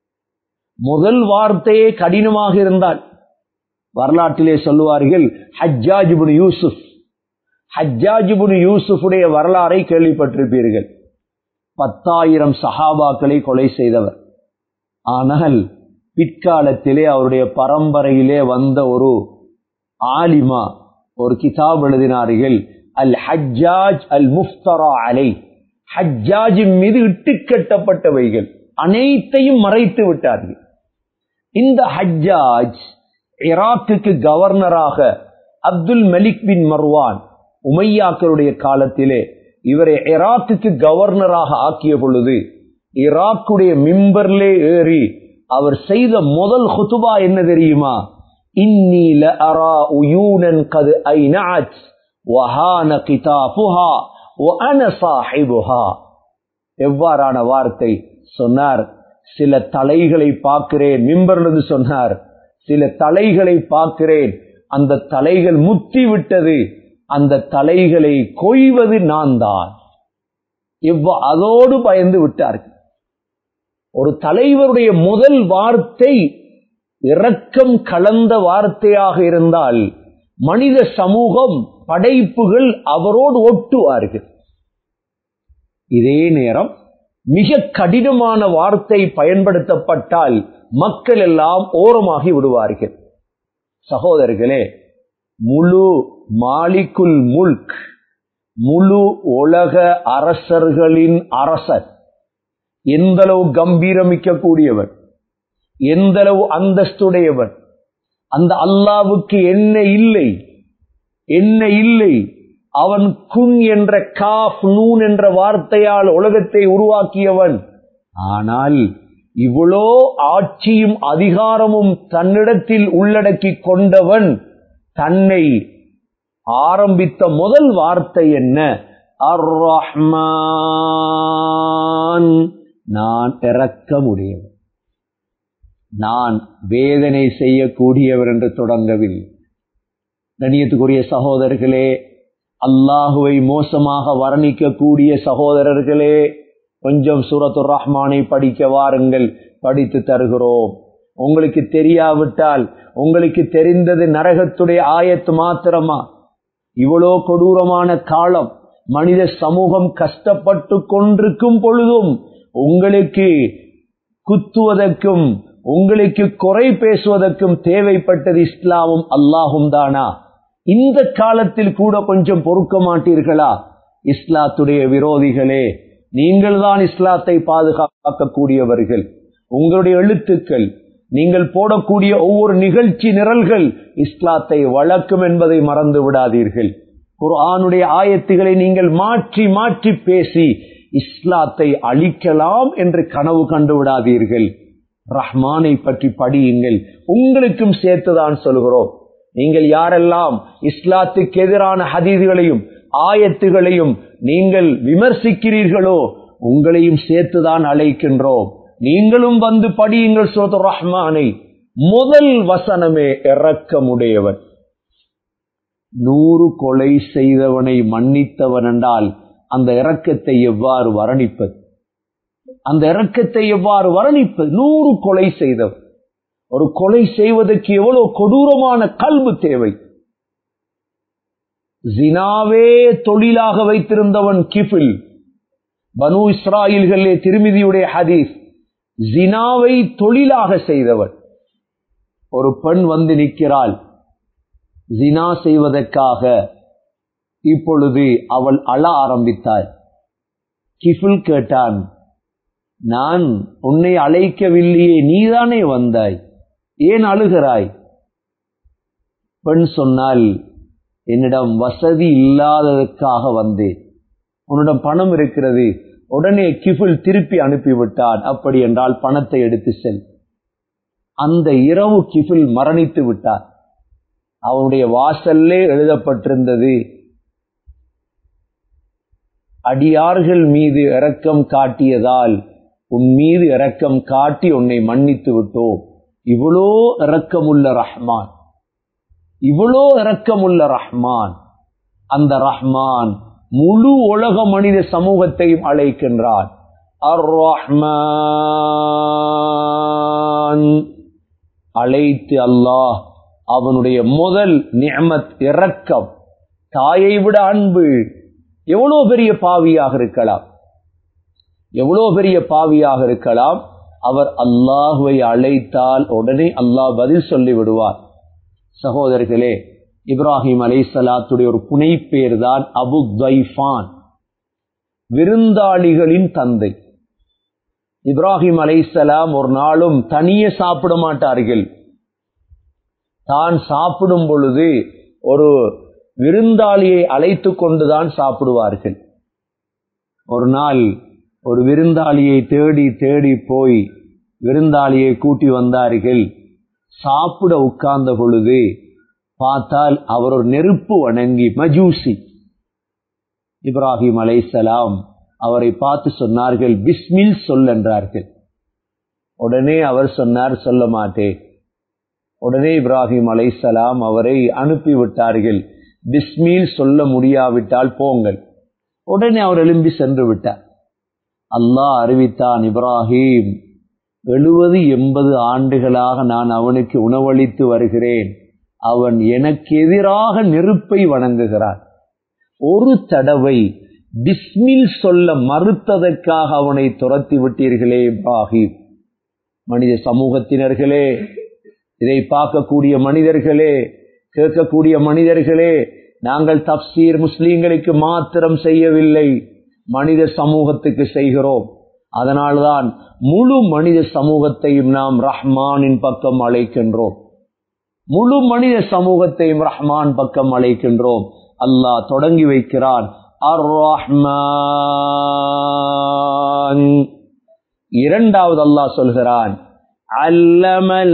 முதல் வார்த்தையே கடினமாக இருந்தால், வரலாற்றிலே சொல்லுவார்கள், ஹஜ்ஜாஜ் இப்னு யூசுப், ஹஜ்ஜாஜ் இப்னு யூசுஃபுடைய வரலாறை கேள்விப்பட்டிருப்பீர்கள். 10,000 சஹாபாக்களை கொலை செய்தவர். ஆனால் பிற்காலத்திலே அவருடைய பரம்பரையிலே வந்த ஒரு ஆலிமா ஒரு கிதாப் எழுதினார்கள், அல் ஹஜ்ஜாஜ் அல் முஃப்தரா அலை. ஹஜ்ஜாஜின் மீது இட்டுக்கட்டப்பட்டவைகள் அனைத்தையும் மறைத்து விட்டார்கள். இந்த ஹஜ்ஜாஜ் ஈராக்குக்கு கவர்னராக அப்துல் மலிக் பின் மர்வான் உமையாக்களுடைய காலத்திலே இவரை ஈராக்குக்கு கவர்னராக ஆக்கிய பொழுது ஈராக்குடைய மிம்பர்லே ஏறி அவர் செய்த முதல் குதுபா என்ன தெரியுமா? இன்னி லஅரா உயூனன் கத் ஐனஅத் வஹான கிதாஃபுஹா வஅன ஸாஹிபுஹா. எவ்வாறான வார்த்தை சொன்னார். சில தலைகளை பார்க்கிறேன், மிம்பரிலிருந்து சொன்னார், சில தலைகளை பார்க்கிறேன், அந்த தலைகள் முத்தி விட்டது, அந்த தலைகளை கொய்வது நான் தான். அதோடு பயந்து விட்டார்கள். ஒரு தலைவருடைய முதல் வார்த்தை இரக்கம் கலந்த வார்த்தையாக இருந்தால் மனித சமூகம், படைப்புகள் அவரோடு ஒட்டுவார்கள். இதே நேரம் மிக கடினமான வார்த்தை பயன்படுத்தப்பட்டால் மக்கள் எல்லாம் ஓரமாகி விடுவார்கள். சகோதரர்களே, முழு மாலிகுல் முல்க், முழு உலக அரசர்களின் அரசர், எந்தளவு கம்பீரமிக்க கூடியவன், எந்தளவு அந்தஸ்துடையவன், அந்த அல்லாவுக்கு என்ன இல்லை, என்ன இல்லை. அவன் குன் என்ற காஃப் நூன் என்ற வார்த்தையால் உலகத்தை உருவாக்கியவன். ஆனால் இவ்வளோ ஆட்சியும் அதிகாரமும் தன்னிடத்தில் உள்ளடக்கி கொண்டவன் தன்னை ஆரம்பித்த முதல் வார்த்தை என்ன? அர் ரஹ்மான், நான் இரக்கமுடையவன், நான் வேதனை செய்யக்கூடியவர் என்று தொடங்கவில்லை. கண்ணியத்துக்குரிய சகோதரர்களே, அல்லாஹுவை மோசமாக வர்ணிக்கக்கூடிய சகோதரர்களே, கொஞ்சம் சூரத்துர் ரஹ்மானை படிக்க வாருங்கள், படித்து தருகிறோம். உங்களுக்கு தெரியாவிட்டால், உங்களுக்கு தெரிந்தது நரகத்துடைய ஆயத்து மாத்திரமா? இவ்வளோ கொடூரமான காலம், மனித சமூகம் கஷ்டப்பட்டு கொண்டிருக்கும் பொழுதும் உங்களுக்கு குத்துவதற்கும் உங்களுக்கு குறை பேசுவதற்கும் தேவைப்பட்டது இஸ்லாமும் அல்லாஹும் தானா? இந்த காலத்தில் கூட கொஞ்சம் பொறுக்க மாட்டீர்களா? இஸ்லாத்துடைய விரோதிகளே, நீங்கள் தான் இஸ்லாத்தை பாதுகாக்கக்கூடியவர்கள். உங்களுடைய எழுத்துக்கள், நீங்கள் போடக்கூடிய ஒவ்வொரு நிகழ்ச்சி நிரல்கள் இஸ்லாத்தை வளர்க்கும் என்பதை மறந்து விடாதீர்கள். குர்ஆனுடைய ஆயத்துகளை நீங்கள் மாற்றி மாற்றி பேசி இஸ்லாத்தை அழிக்கலாம் என்று கனவு கண்டு விடாதீர்கள். ரஹ்மானை பற்றி படியுங்கள். உங்களுக்கும் சேர்த்துதான் சொல்கிறோம். நீங்கள் யாரெல்லாம் இஸ்லாத்துக்கு எதிரான ஹதீஸ்களையும் ஆயத்துகளையும் நீங்கள் விமர்சிக்கிறீர்களோ உங்களையும் சேர்த்துதான் அழைக்கின்றோம். நீங்களும் வந்து படியுங்கள் சூரத்துர் ரஹ்மானை. முதல் வசனமே இரக்கமுடையவன். 100 கொலை செய்தவனை மன்னித்தவன் என்றால் அந்த இரக்கத்தை எவ்வாறு வர்ணிப்பது? அந்த இரக்கத்தை எவ்வாறு வர்ணிப்பது? 100 கொலை செய்தவன், ஒரு கொலை செய்வதற்கு எவ்வளவு கொடூரமான கல்பு தேவை. ஜினாவே தொழிலாக வைத்திருந்தவன் கிஃபில். பனு இஸ்ராயில்களே திருமிதியுடைய ஹதீஸ், ஜினாவை தொழிலாக செய்தவன். ஒரு பெண் வந்து நிற்கிறாள் ஜினா செய்வதற்காக. இப்பொழுது அவள் அழ ஆரம்பித்தாள். கிஃபில் கேட்டான், நான் உன்னை அழைக்கவில்லையே, நீதானே வந்தாய், ஏன் அழுகிறாய்? பெண் சொன்னால், என்னிடம் வசதி இல்லாததற்காக வந்தேன், உன்னிடம் பணம் இருக்கிறது. உடனே கிஃபில் திருப்பி அனுப்பிவிட்டான். அப்படி என்றால் பணத்தை எடுத்து செல். அந்த இரவு கிஃபில் மரணித்து விட்டார். அவனுடைய வாசல்லே எழுதப்பட்டிருந்தது, அடியார்கள் மீது இரக்கம் காட்டியதால் உன் மீது இரக்கம் காட்டி உன்னை மன்னித்து விட்டோம். இவ்வளோ இரக்கமுள்ள ரஹ்மான், இவ்வளோ இரக்கமுள்ள ரஹ்மான். அந்த ரஹ்மான் முழு உலக மனித சமூகத்தையும் அழைக்கின்றான். அர் ரஹ்மான் அழைத்து அல்லாஹ் அவனுடைய முதல் நிஅமத் இரக்கம். தாயை விட அன்பு. எவ்வளவு பெரிய பாவியாக இருக்கலாம், எவ்வளவு பெரிய பாவியாக இருக்கலாம். அவர் அல்லாஹ்வை அழைத்தால் உடனே அல்லாஹ் பதில் சொல்லி விடுவார். சகோதரர்களே, இப்ராஹிம் அலைஹிஸ்ஸலாத்துடைய ஒரு புனை பேர் தான் அபு தைஃபான், விருந்தாளிகளின் தந்தை. இப்ராஹிம் அலைஹிஸ்ஸலாம் ஒரு நாளும் தனியே சாப்பிட மாட்டார்கள். தான் சாப்பிடும் பொழுது ஒரு விருந்தாளியை அழைத்து கொண்டுதான் சாப்பிடுவார்கள். ஒரு நாள் ஒரு விருந்தாளியை தேடி தேடி போய் விருந்தாளியை கூட்டி வந்தார்கள். சாப்பிட உட்கார்ந்த பொழுது பார்த்தால் அவர் ஒரு நெருப்பு வணங்கி மஜூசி. இப்ராஹிம் அலைஹிஸ்ஸலாம் அவரை பார்த்து சொன்னார்கள், பிஸ்மில் சொல் என்றார்கள். உடனே அவர் சொன்னார், சொல்ல மாட்டேன். உடனே இப்ராஹிம் அலைஹிஸ்ஸலாம் அவரை அனுப்பிவிட்டார்கள். பிஸ்மில் சொல்ல முடியாவிட்டால் போங்கள். உடனே அவர் எழும்பி சென்று விட்டார். அல்லாஹ் அறிவித்தான், இப்ராஹிம் 70-80 ஆண்டுகளாக நான் அவனுக்கு உணவளித்து வருகிறேன், அவன் எனக்கு எதிராக நெருப்பை வணங்குகிறான். ஒரு தடவை பிஸ்மில் சொல்ல மறுத்ததற்காக அவனை துரத்தி விட்டீர்களே இப்ராஹிம். மனித சமூகத்தினர்களே, இதை பார்க்கக்கூடிய மனிதர்களே, கேட்கக்கூடிய மனிதர்களே, நாங்கள் தப்சீர் முஸ்லீம்களுக்கு மாத்திரம் செய்யவில்லை, மனித சமூகத்துக்கு செய்கிறோம். அதனால்தான் முழு மனித சமூகத்தையும் நாம் ரஹ்மானின் பக்கம் அழைக்கின்றோம். முழு மனித சமூகத்தையும் ரஹ்மான் பக்கம் அழைக்கின்றோம். அல்லாஹ் தொடங்கி வைக்கிறான், அர் ரஹ்மான். இரண்டாவது அல்லாஹ் சொல்கிறான், அல்லமல்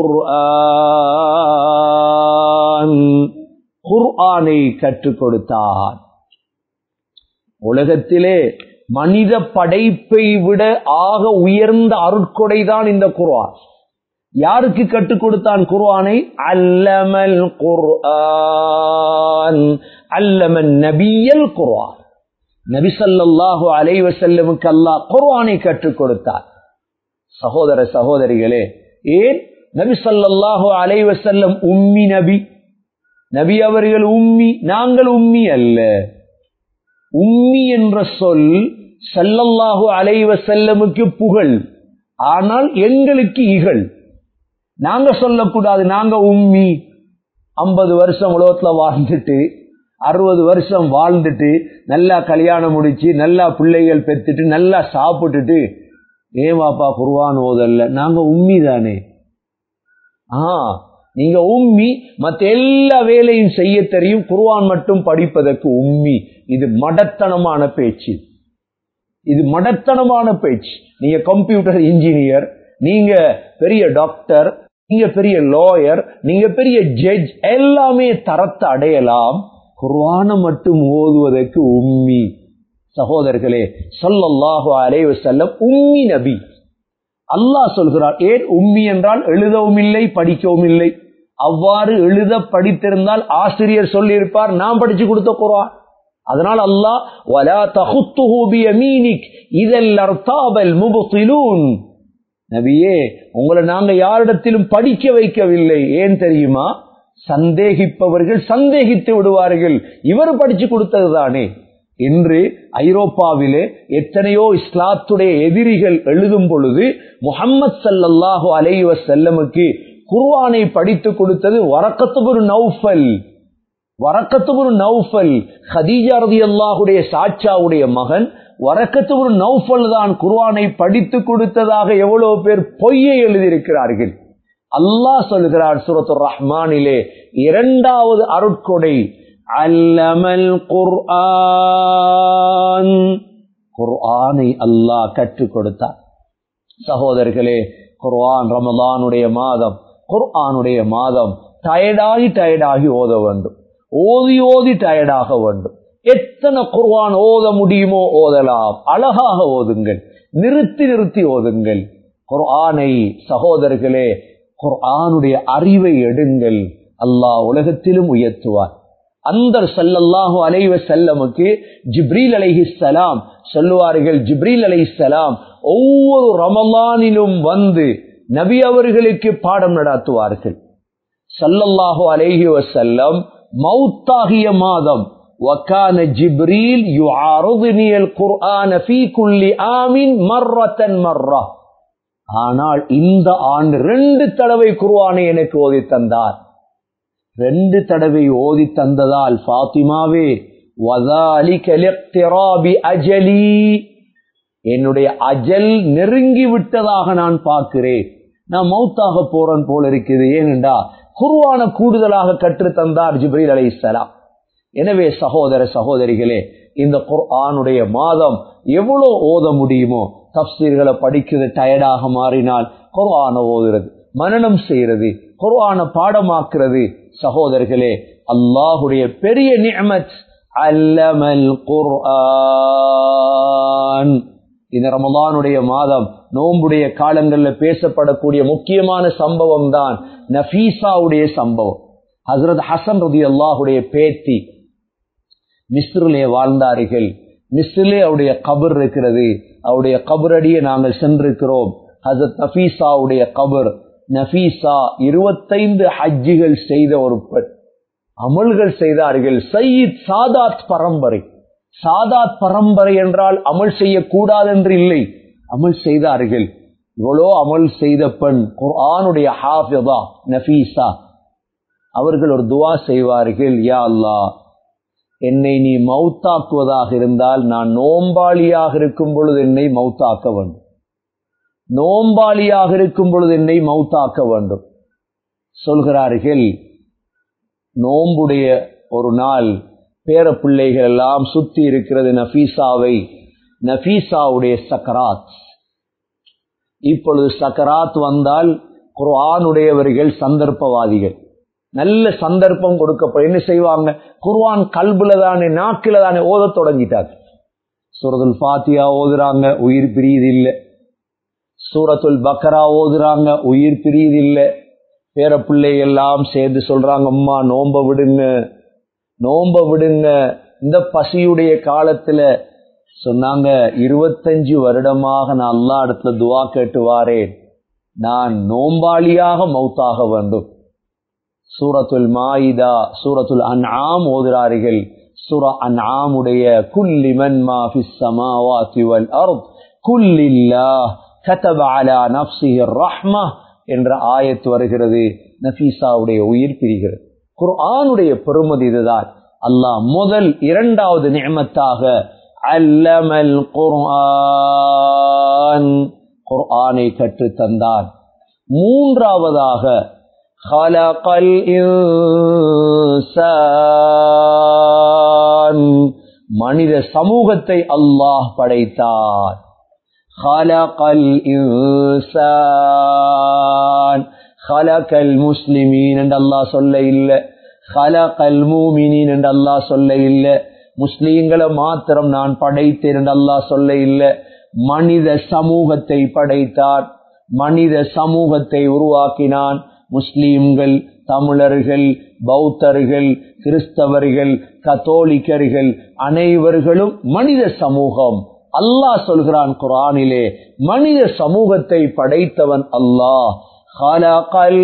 குர்ஆன், குர்ஆனை கற்றுக் கொடுத்தான். உலகத்திலே மனித படைப்பை விட ஆக உயர்ந்த அருட்கொடைதான் இந்த குர்ஆன். யாருக்கு கற்றுக் கொடுத்தான் குர்ஆனை? அல்லமல் குர்ஆன், அல்லமன் நபியல் குர்ஆன். நபி ஸல்லல்லாஹு அலைஹி வஸல்லமுக்கு அல்லாஹ் குர்ஆனை கற்றுக் கொடுத்தார். சகோதர சகோதரிகளே, ஏன் நபி ஸல்லல்லாஹு அலைஹி வஸல்லம் உம்மி நபி? நபி அவர்கள் உம்மி, நாங்கள் உம்மி அல்ல. உம்மி என்ற சொல் ஸல்லல்லாஹு அலைஹி வஸல்லமுக்கு புகழ், ஆனால் எங்களுக்கு இகழ். நாங்க சொல்லக்கூடாது நாங்க உம்மி. 50 வருஷம் உலகத்துல வாழ்ந்துட்டு 60 வருஷம் வாழ்ந்துட்டு நல்லா கல்யாணம் முடிச்சு நல்லா பிள்ளைகள் பெத்துட்டு நல்லா சாப்பிட்டுட்டு ஏன் வாப்பா குர்ஆன் ஓதல்ல? நாங்க உம்மி தானே. நீங்க உம்மி, மற்ற எல்லா வேலையும் செய்ய தெரியும், குர்ஆன் மட்டும் படிப்பதற்கு உம்மி. இது மடத்தனமான பேச்சு, இது மடத்தனமான பேச்சு. நீங்க கம்ப்யூட்டர் இன்ஜினியர், நீங்க பெரிய டாக்டர், நீங்க பெரிய லாயர், நீங்க பெரிய ஜட்ஜ், எல்லாமே தரத்தை அடையலாம், குர்ஆனை மட்டும் ஓதுவதற்கு உம்மி. சகோதரர்களே, ஸல்லல்லாஹு அலைஹி வஸல்லம் உம்மி நபி. அல்லாஹ் சொல்கிறார், ஏன் உம்மி என்றால் எழுதவும் இல்லை படிக்கவும் இல்லை. அவ்வாறு எழுத படித்திருந்தால் ஆசிரியர் சொல்லியிருப்பார், நான் படிச்சு கொடுத்த குர்ஆன். அதனால் அல்லாஹ் வலா தஹுத்துஹு பியமீனிக் இதல் லர்தாபல் முப்திலூன், நபியே, உங்களை நாங்க யாரிடத்திலும் படிக்க வைக்கவில்லை. ஏன் தெரியுமா? சந்தேகிப்பவர்கள் சந்தேகித்து விடுவார்கள், இவர் படிச்சு கொடுத்ததுதானே. இன்று ஐரோப்பாவிலே எத்தனையோ இஸ்லாத்துடைய எதிரிகள் எழுதும் பொழுது முஹம்மது ஸல்லல்லாஹு அலைஹி வஸல்லமுக்கு குர்ஆனை படித்து கொடுத்தது வரக்கத்துபுர் நௌஃபல், ஹதீஜா ரலியல்லாஹுடைய சாச்சாவுடைய மகன் வரக்கத்துபுர் நௌஃபல் தான் குர்ஆனை படித்து கொடுத்ததாக எவ்வளவு பேர் பொய்யை எழுதியிருக்கிறார்கள். அல்லாஹ் சொல்கிறார் சூரத்துர் ரஹ்மானிலே, இரண்டாவது அருட்கொடை அல்லமல் குர்ஆன், குர்ஆனை அல்லாஹ் கற்றுக் கொடுத்தார். சகோதரர்களே, குர்ஆன் ரமலானுடைய மாதம், குர்ஆனுடைய மாதம். டயர்டாகி ஓத வேண்டும், ஓதி டயர்டாக வேண்டும். எத்தனை குர்ஆன் ஓத முடியுமோ ஓதலாம். அழகாக ஓதுங்கள், நிறுத்தி ஓதுங்கள் குர்ஆனை. சகோதரர்களே, குர்ஆனுடைய அறிவை எடுங்கள், அல்லாஹ் உலகத்திலும் உயர்த்துவார். அந்த ஸல்லல்லாஹு அலைஹி வஸல்லமுக்கு ஜிப்ரீல் அலைஹிஸ்ஸலாம் சொல்லுவார்கள், ஜிப்ரீல் அலைஹிஸ்ஸலாம் ஒவ்வொரு ரமலானிலும் வந்து நபி அவர்களுக்கு பாடம் நடாத்துவார்கள். ஸல்லல்லாஹு அலைஹி வஸல்லம் மௌத்தாகிய மாதம் وكان جبريل يعارضني القرآن في كل عام مرة. ஆனால் இந்த ஆண்டு 2 தடவை குர்ஆனை எனக்கு ஓதி தந்தார். 2 தடவை ஓதி தந்ததால் ஃபாத்திமாவே, வذلك لاقتراب اجلي, என்னுடைய அஜல் நெருங்கி விட்டதாக நான் பார்க்கிறேன், நான் மௌத்தாக போறேன் போல இருக்குது. ஏனென்றா குர்ஆன கூடுதலாக கற்று தந்தார் ஜிப்ரீல் அலைஹிஸ்ஸலாம். எனவே சகோதர சகோதரிகளே, இந்த குர்ஆனுடைய மாதம் எவ்வளவு ஓத முடியுமோ, தஃப்சீர்களை படிக்கிறது டயர்டாக மாறினால் குர்ஆனை ஓதுறது, மனனம் செய்யறது, குர்ஆனை பாடமாக்குறது. சகோதரர்களே, அல்லாஹுடைய பெரிய நிஅமத் அல்லமல் குர்ஆன். இந்த ரமலானுடைய மாதம் நோன்புடைய காலங்களில் பேசப்படக்கூடிய முக்கியமான சம்பவம் தான் நஃபீசாவுடைய சம்பவம். ஹஸ்ரத் ஹசன் ரலியல்லாஹுடைய பேத்தி மிஸ்ரிலே வாழ்ந்தார்கள். மிஸ்ரிலே அவருடைய கபர் இருக்கிறது. அவருடைய கபரடியை நாங்கள் சென்றிருக்கிறோம். ஹஸ்ரத் நஃபீசாவுடைய கபர். நஃபீசா 25 ஹஜ்ஜிகள் செய்த ஒரு பெண், அமல்கள் செய்தார்கள். சையீத் சாதாத் பரம்பரை. சாதாத் பரம்பரை என்றால் அமல் செய்யக்கூடாது என்று இல்லை, அமல் செய்தார்கள். இவ்வளோ அமல் செய்த பெண், குர்ஆனுடைய ஹாஃபிதா நஃபீசா. அவர்கள் ஒரு துவா செய்வார்கள், யா அல்லாஹ், என்னை நீ மௌத்தாக்குவதாக இருந்தால் நான் நோம்பாளியாக இருக்கும் பொழுது என்னை மௌத்தாக்க வேண்டும், நோம்பாளியாக இருக்கும் பொழுது என்னை மௌத்தாக்க வேண்டும். சொல்கிறார்கள், நோம்புடைய ஒரு நாள் பேர பிள்ளைகள் எல்லாம் சுத்தி இருக்கிறது நஃபீசாவை. நஃபீசாவுடைய சக்கராத். இப்பொழுது சக்கராத் வந்தால் குர்ஆனுடையவர்கள் சந்தர்ப்பவாதிகள், நல்ல சந்தர்ப்பம் கொடுக்கப்படும். என்ன செய்வாங்க? குர்ஆன் கல்புல தானே, நாக்கில தானே ஓத தொடங்கிட்டாங்க. சூரத்துல் ஃபாத்திஹா ஓதுறாங்க, உயிர் பிரியுது இல்ல. சூரத்துல் பக்ரா ஓதுறாங்க, உயிர் பிரியுது இல்ல. பேர பிள்ளைகள் எல்லாம் சேர்ந்து சொல்றாங்க, அம்மா நோம்ப விடுங்க, நோம்ப விடுங்க. இந்த பசியுடைய காலத்துல சொன்னாங்க, 25 வருடமாக நான் அல்லாஹ் இடத்துல துவா கேட்டு வாரேன், நான் நோம்பாளியாக மௌத்தாக வேண்டும். சூரத்துல் மாயிதா, சூரத்துல் அன்ஆம் ஓதுறார்கள். சூரா அன்ஆமுடைய குல்லி மன் மா ஃபிஸ் ஸமாவாதி வல் அர்த் குல்லில்லாஹ் கதப அலா நஃப்ஸிஹி ரஹ்மஹ் என்ற ஆயத் வருகிறது. நஃபீசாவுடைய உயிர் பிரிகிறது. குர்ஆனுடைய பெருமதி இதுதான். அல்லாஹ் முதல் இரண்டாவது நிஅமத்தாக அல்லமல் குர்ஆன், குர்ஆனை கற்று தந்தான். மூன்றாவதாக ஹலகல் இன்சான், மனித சமூகத்தை அல்லாஹ் படைத்தார். ஹலகல் இன்சான், ஹலகல் முஸ்லிமீன் என்று அல்லாஹ் சொல்ல இல்லை, ஹலகல் மூமினீன் என்று அல்லாஹ் சொல்ல இல்லை, முஸ்லீம்களை மாத்திரம் நான் படைத்தேன் என்று அல்லாஹ் சொல்ல இல்லை. மனித சமூகத்தை படைத்தார், மனித சமூகத்தை உருவாக்கினான். முஸ்லீம்கள், தமிழர்கள், பௌத்தர்கள், கிறிஸ்தவர்கள், கத்தோலிக்கர்கள் அனைவர்களும் மனித சமூகம். அல்லாஹ் சொல்கிறான் குர்ஆனிலே, மனித சமூகத்தை படைத்தவன் அல்லாஹ். خلقல்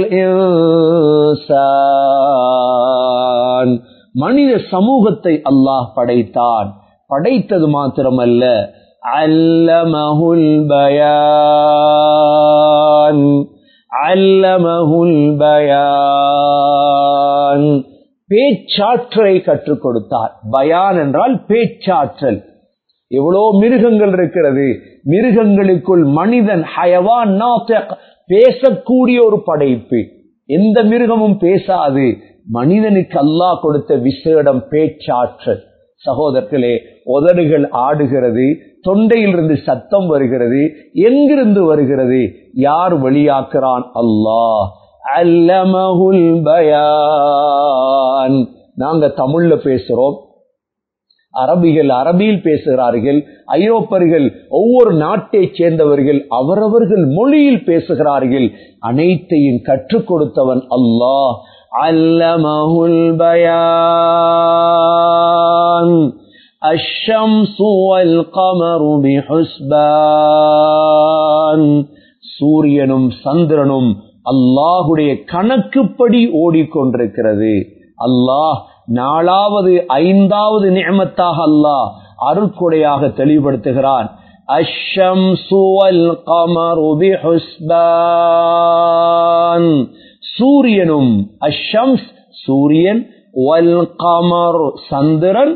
இன்சான், மனித சமூகத்தை அல்லாஹ் படைத்தான். படைத்தது மாத்திரமல்ல, அல்லமஹுல் பயான், அல்லமஹுல் பயான், பேச்சாற்றலை கற்றுக் கொடுத்தார். பயான் என்றால் பேச்சாற்றல். எவ்வளோ மிருகங்கள் இருக்கிறது, மிருகங்களுக்குள் மனிதன் ஹயவான் நாத்திக், பேசக்கூடிய ஒரு படைப்பு. எந்த மிருகமும் பேசாது, மனிதனுக்கு அல்லாஹ் கொடுத்த விசேடம் பேச்சாற்றல். சகோதரர்களே, உதடுகள் ஆடுகிறது, தொண்டையிலிருந்து சத்தம் வருகிறது. எங்கிருந்து வருகிறது? யார் வெளியாக்குறான்? அல்லாஹ். அல்லமஹுல் பயான். நாங்க தமிழ்ல பேசுறோம், அரபிகள் அரபியில் பேசுகிறார்கள், ஐரோப்பர்கள் ஒவ்வொரு நாட்டை சேர்ந்தவர்கள் அவரவர்கள் மொழியில் பேசுகிறார்கள். அனைத்தையும் கற்றுக் கொடுத்தவன் அல்லாஹ். அல்லமஹுல் பயான். அஷ்ஷம்ஸு வல் கமரு பிஹுஸ்பான். சூரியனும் சந்திரனும் அல்லாஹுடைய கணக்குப்படி ஓடிக்கொண்டிருக்கிறது. அல்லாஹ் நாலாவது ஐந்தாவது நிஅமத்தாக அல்லாஹ் அருட்கொடையாக தெளிவுபடுத்துகிறான். அஷ்ஷம்ஸு வல் கமரு பிஹுஸ்பான். சூரியனும், அஷ்ஷம்ஸ் சூரியன், வல் கமர் சந்திரன்,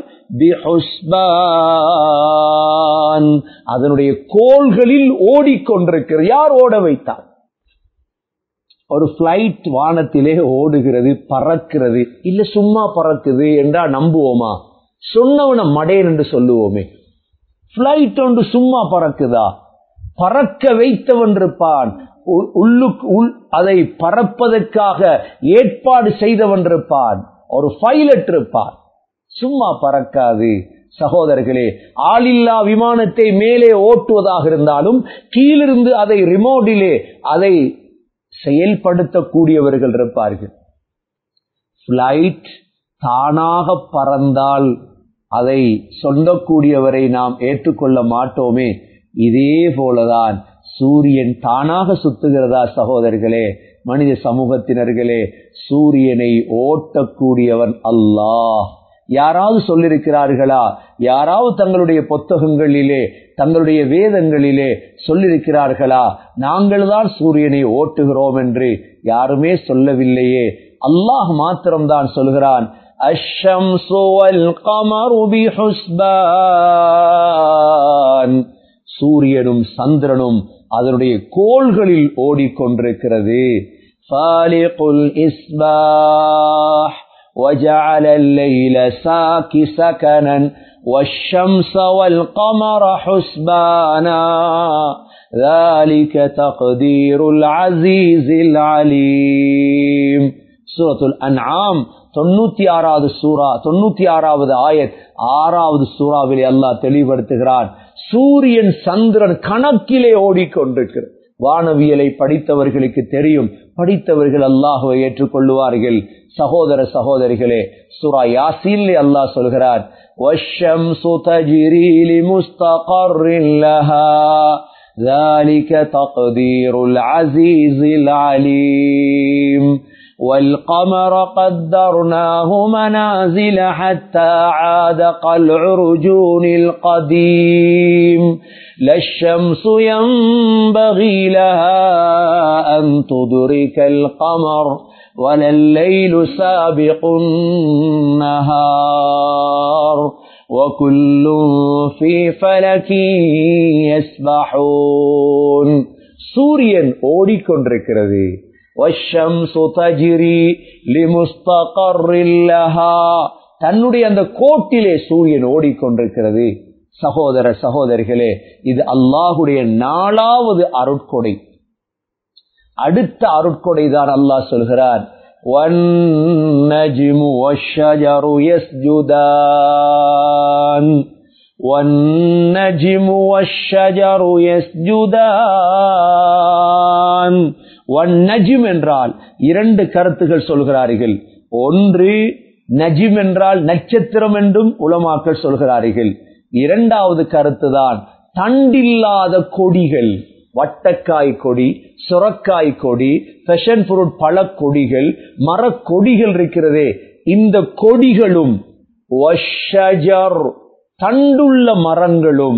பிஹுஸ்பான் அதனுடைய கோள்களில் ஓடிக்கொண்டிருக்கிறது. யார் ஓட வைத்தார்? ஒரு பிளைட் வானத்திலே ஓடுகிறது, பறக்கிறது. இல்ல சும்மா பறக்குது என்றா நம்புவோமா? சொன்னவன மடேன் என்று சொல்லுவோமே. பிளைட் ஒன்று சும்மா பறக்குதா? பறக்க வைத்தவன் இருப்பான், அதை பறப்பதற்காக ஏற்பாடு செய்தவன் இருப்பான், ஒரு பைலட் இருப்பான். சும்மா பறக்காது. சகோதரர்களே, ஆளில்லா விமானத்தை மேலே ஓட்டுவதாக இருந்தாலும் கீழிருந்து அதை ரிமோட்டிலே அதை செயல்படுத்தக்கூடியவர்கள் இருப்பார்கள். பிளைட் தானாக பறந்தால் அதை சொல்லக்கூடியவரை நாம் ஏற்றுக்கொள்ள மாட்டோமே. இதே போலதான் சூரியன் தானாக சுத்துகிறதா? சகோதரர்களே, மனித சமூகத்தினர்களே, சூரியனை ஓட்டக்கூடியவன் அல்லாஹ். யாராவது சொல்லிருக்கிறார்களா? யாராவது தங்களுடைய புத்தகங்களிலே, தங்களுடைய வேதங்களிலே சொல்லிருக்கிறார்களா நாங்கள் தான் சூரியனை ஓட்டுகிறோம் என்று? யாருமே சொல்லவில்லையே. அல்லாஹ் மாத்திரம்தான் சொல்கிறான். அஷ்ஷம்ஸு வல் கமரு பிஹுஸ்பான். சூரியனும் சந்திரனும் அதனுடைய கோள்களில் ஓடிக்கொண்டிருக்கிறது. ஃபாலிகுல் இஸ்பாஹ் وجعل الليل سكنا والشمس والقمر حسبانا ذلك تقدير العزيز العليم. சூரத்துல் அன்ஆம் 96வது சூரா 96வது ஆயத் 6வது சூறாவிலே அல்லாஹ் தெளிவுபடுத்துகிறான். சூரியன் சந்திரன் கணக்கிலே ஓடிக்கொண்டிருக்கிறது. வானவியலை படித்தவர்களுக்கு தெரியும், படித்தவர்கள் அல்லாஹ்வை ஏற்றுக்கொள்வார்கள். சகோதர சகோதரிகளே, சூரா யாசீனிலே அல்லாஹ் சொல்கிறார், வஷ்ஷம்ஸு தஜ்ரீ லிமுஸ்தகர்ரின் லஹா ذلك تقدير العزيز العليم والقمر قدرناه منازل حتى عاد كالعرجون القديم لا الشمس ينبغي لها أن تدرك القمر ولا الليل سابق النهار وكل في فلك يسبحون. சூரியன் ஓடிக்கொண்டிருக்கிறது. வஷ்ஷம்ஸு தஜ்ரீ லிமுஸ்தகர்ரின் லஹா, தன்னுடைய அந்த கோட்டிலே சூரியன் ஓடிக்கொண்டிருக்கிறது. சகோதர சகோதரிகளே, இது அல்லாஹுடைய 4வது அருட்கொடை. அடுத்த அருட்கொடை தான் அல்லாஹ் சொல்கிறார், வன்னஜ்மு வஷ்ஷஜரு யஸ்ஜுதான் வன்னஜ்மு வஷ்ஷஜரு யஸ்ஜுதான். வன்னஜ்ம் என்றால் 2 கருத்துகள் சொல்கிறார்கள். ஒன்று, நஜ்ம் என்றால் நட்சத்திரம் என்றும் உலமாக்கள் சொல்கிறார்கள். 2வது கருத்துதான் தண்டில்லாத கொடிகள், வட்டக்காய் கொடி, சுரக்காய் கொடி, பேஷன் ஃப்ரூட் பழக்கொடிகள், மரக்கொடிகள் இருக்கிறதே, இந்த கொடிகளும் வஷ்ஷஜர் தண்டுள்ள மரங்களும்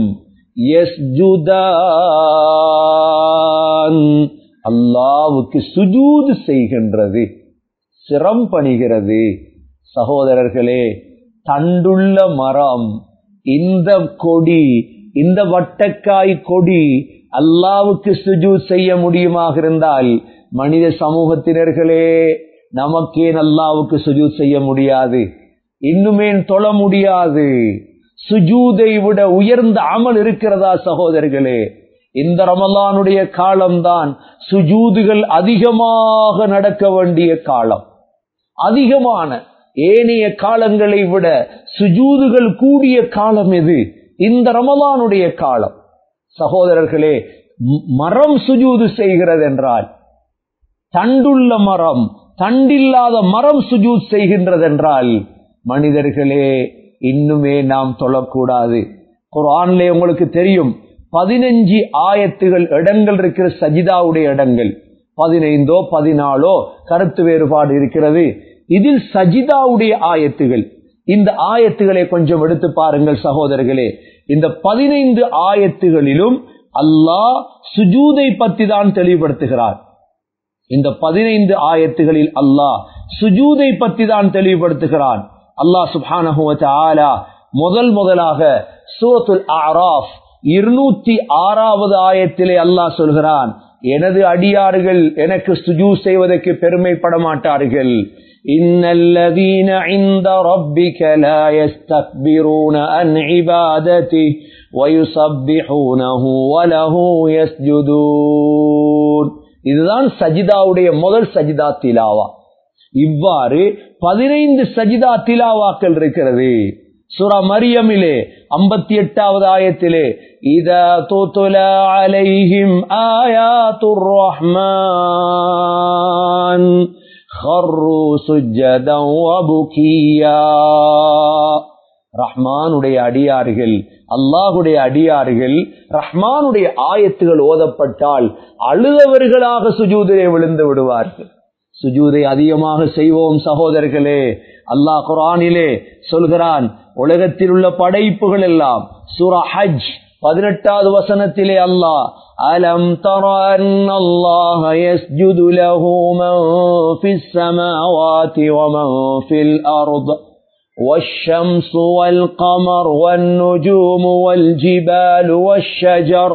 யஸ்ஜுதான் அல்லாஹ்வுக்கு சுஜூது செய்கின்றது, சிரம் பணிகிறது. சகோதரர்களே, தண்டுள்ள மரம், இந்த கொடி, இந்த வட்டக்காய் கொடி அல்லாஹ்வுக்கு சுஜூத் செய்ய முடியுமாக இருந்தால், மனித சமூகத்தினர்களே நமக்கேன் அல்லாஹ்வுக்கு சுஜூத் செய்ய முடியாது? இன்னுமேன் தொழ முடியாது? சுஜூதை விட உயர்ந்த அமல் இருக்கிறதா சகோதரர்களே? இந்த ரமலானுடைய காலம்தான் சுஜூதுகள் அதிகமாக நடக்க வேண்டிய காலம். அதிகமான ஏனைய காலங்களை விட சுஜூதுகள் கூடிய காலம் எது? இந்த ரமலானுடைய காலம். சகோதரர்களே, மரம் சுஜூது செய்கிறது என்றால், தண்டுள்ள மரம், தண்டில்லாத மரம் சுஜூத் செய்கின்றது என்றால், மனிதர்களே இன்னுமே நாம் தொழக்கூடாது. குர்ஆனிலே உங்களுக்கு தெரியும் 15 ஆயத்துகள் இடங்கள் இருக்கிற சஜிதாவுடைய இடங்கள், 15ஓ 14ஓ கருத்து வேறுபாடு இருக்கிறது. இதில் சஜிதாவுடைய ஆயத்துகள், இந்த ஆயத்துகளை கொஞ்சம் எடுத்து பாருங்கள் சகோதரர்களே. இந்த 15 ஆயத்துகளிலும் அல்லாஹ் சுஜூதை பற்றி தான் தெளிவுபடுத்துகிறார். இந்த 15 ஆயத்துகளில் அல்லாஹ் சுஜூதை பற்றி தான் தெளிவுபடுத்துகிறான். அல்லாஹ் சுப்ஹானஹு வ தஆலா முதலாக சூரத்துல் அஅராஃப் 206வது ஆயத்திலே அல்லாஹ் சொல்கிறான், எனது அடியார்கள் எனக்கு சுஜூத் செய்வதற்கு பெருமைப்பட மாட்டார்கள். இன்னல்லதீன இன்த ரப்பிக லா யஸ்தக்பிரூன அன் இபாததிஹி வ யுஸப்பிஹூனஹு வ லஹு யஸ்ஜுதூன். இதுதான் சஜிதாவுடைய முதல் சஜிதா திலாவா. இவ்வாறு 15 சஜிதா திலாவாக்கள் இருக்கிறது. சூரா மரியமிலே 58வது ஆயத்திலே இதா துத்லா அலைஹிம் ஆயாத்துர் ரஹ்மான் خروا سجدا وبكيا. ரஹ்மானுடைய அடியார்கள், அல்லாஹ்வுடைய அடியார்கள் ரஹ்மானுடைய ஆயத்துகள் ஓதப்பட்டால் அழுதவர்களாக சுஜூதிலே விழுந்து விடுவார்கள். சுஜூதை அதிகமாக செய்வோம் சகோதரர்களே. அல்லாஹ் குர்ஆனிலே சொல்கிறான், உலகத்தில் உள்ள படைப்புகள் எல்லாம், சூரா ஹஜ் 18வது வசனத்திலே அல்லாஹ் அலம் தர அன்னல்லாஹ யஸ்ஜுது லஹு மன் ஃபிஸ் ஸமாவாதி வ மன் ஃபில் அர்ض والشمس والقمر والنجوم والجبال والشجر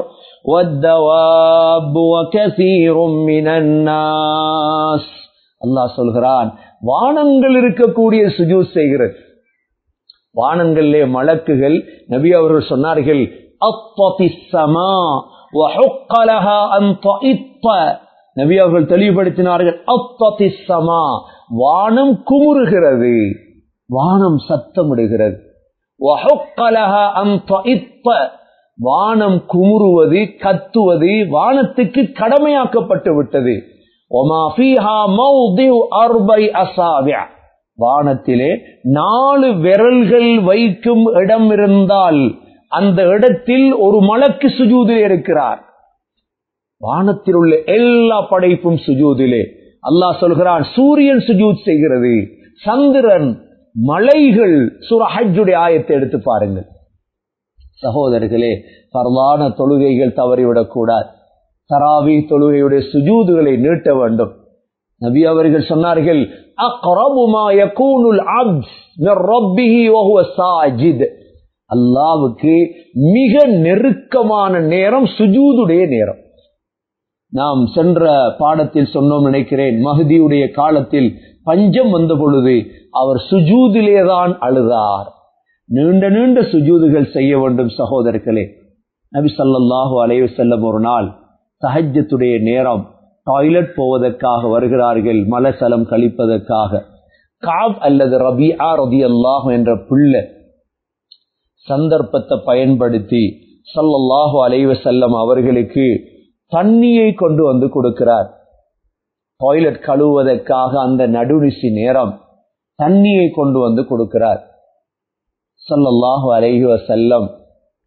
والدواب وكثير من الناس. அல்லாஹ் சொல்கிறான், வானங்கள் இருக்கக்கூடிய சுஜூத் செய்கிறது. வானங்களிலே மலக்குகள், நபி அவர்கள் சொன்னார்கள், அத்தத்திஸ் ஸமா வ ஹுக்க லஹா அன் தஇத்த. நபி அவர்கள் தெளிவுபடுத்தினார்கள், அத்தத்திஸ் ஸமா, வானம் குமுறுகிறது, வானம் சத்தமிடுகிறது. வ ஹுக்க லஹா அன் தஇத்த, வானம் குமுறுவது, கத்துவது வானத்துக்கு கடமையாக்கப்பட்டு விட்டது. வமா ஃபீஹா மௌதிஉ அர்பஇ அஸாபி', வானத்திலே 4 விரல்கள் வைக்கும் இடம் இருந்தால் அந்த இடத்தில் ஒரு மலக்கு சுஜூதிலே இருக்கிறார். வானத்தில் உள்ள எல்லா படைப்பும் சுஜூதிலே. அல்லாஹ் சொல்கிறான், சூரியன் சுஜூத் செய்கிறது, சந்திரன், மலைகள். சூரா ஹஜ்ஜுடைய ஆயத்தை எடுத்து பாருங்கள் சகோதரர்களே. பரவான தொழுகைகள் தவறிவிடக் கூடாது. தராவி தொழுகையுடைய சுஜூதுகளை நீட்ட வேண்டும். நபி அவர்கள் சொன்னார்கள், அக்ரபு மா யகூனுல் அப்த் மிர் ரப்பிஹி வ ஹுவ சாஜித். அல்லாஹ்வுக்கு மிக நெருக்கமான நேரம் சுஜூதுடைய நேரம். நாம் சென்ற பாடத்தில் சொன்னோம் நினைக்கிறேன், மஹ்தியுடைய காலத்தில் பஞ்சம் வந்த பொழுது அவர் சுஜூதிலேதான் அழுதார். நீண்ட நீண்ட சுஜூதுகள் செய்ய வேண்டும் சகோதரர்களே. நபி ஸல்லல்லாஹு அலைஹி வஸல்லம் ஒரு நாள் தஹஜ்ஜுடைய நேரம் டாய்லெட் போவதற்காக வருகிறார்கள், மலசலம் கழிப்பதற்காக. கஅப் அல்லது ரபீஆ ரலியல்லாஹு என்ற பிள்ளை சந்தர்ப்பத்தை பயன்படுத்தி ஸல்லல்லாஹு அலைஹி வஸல்லம் அவர்களுக்கு தண்ணியை கொண்டு வந்து கொடுக்கிறார். டாய்லெட் கழுவுவதற்காக அந்த நடுநிசி நேரம் தண்ணியை கொண்டு வந்து கொடுக்கிறார். ஸல்லல்லாஹு அலைஹி வஸல்லம்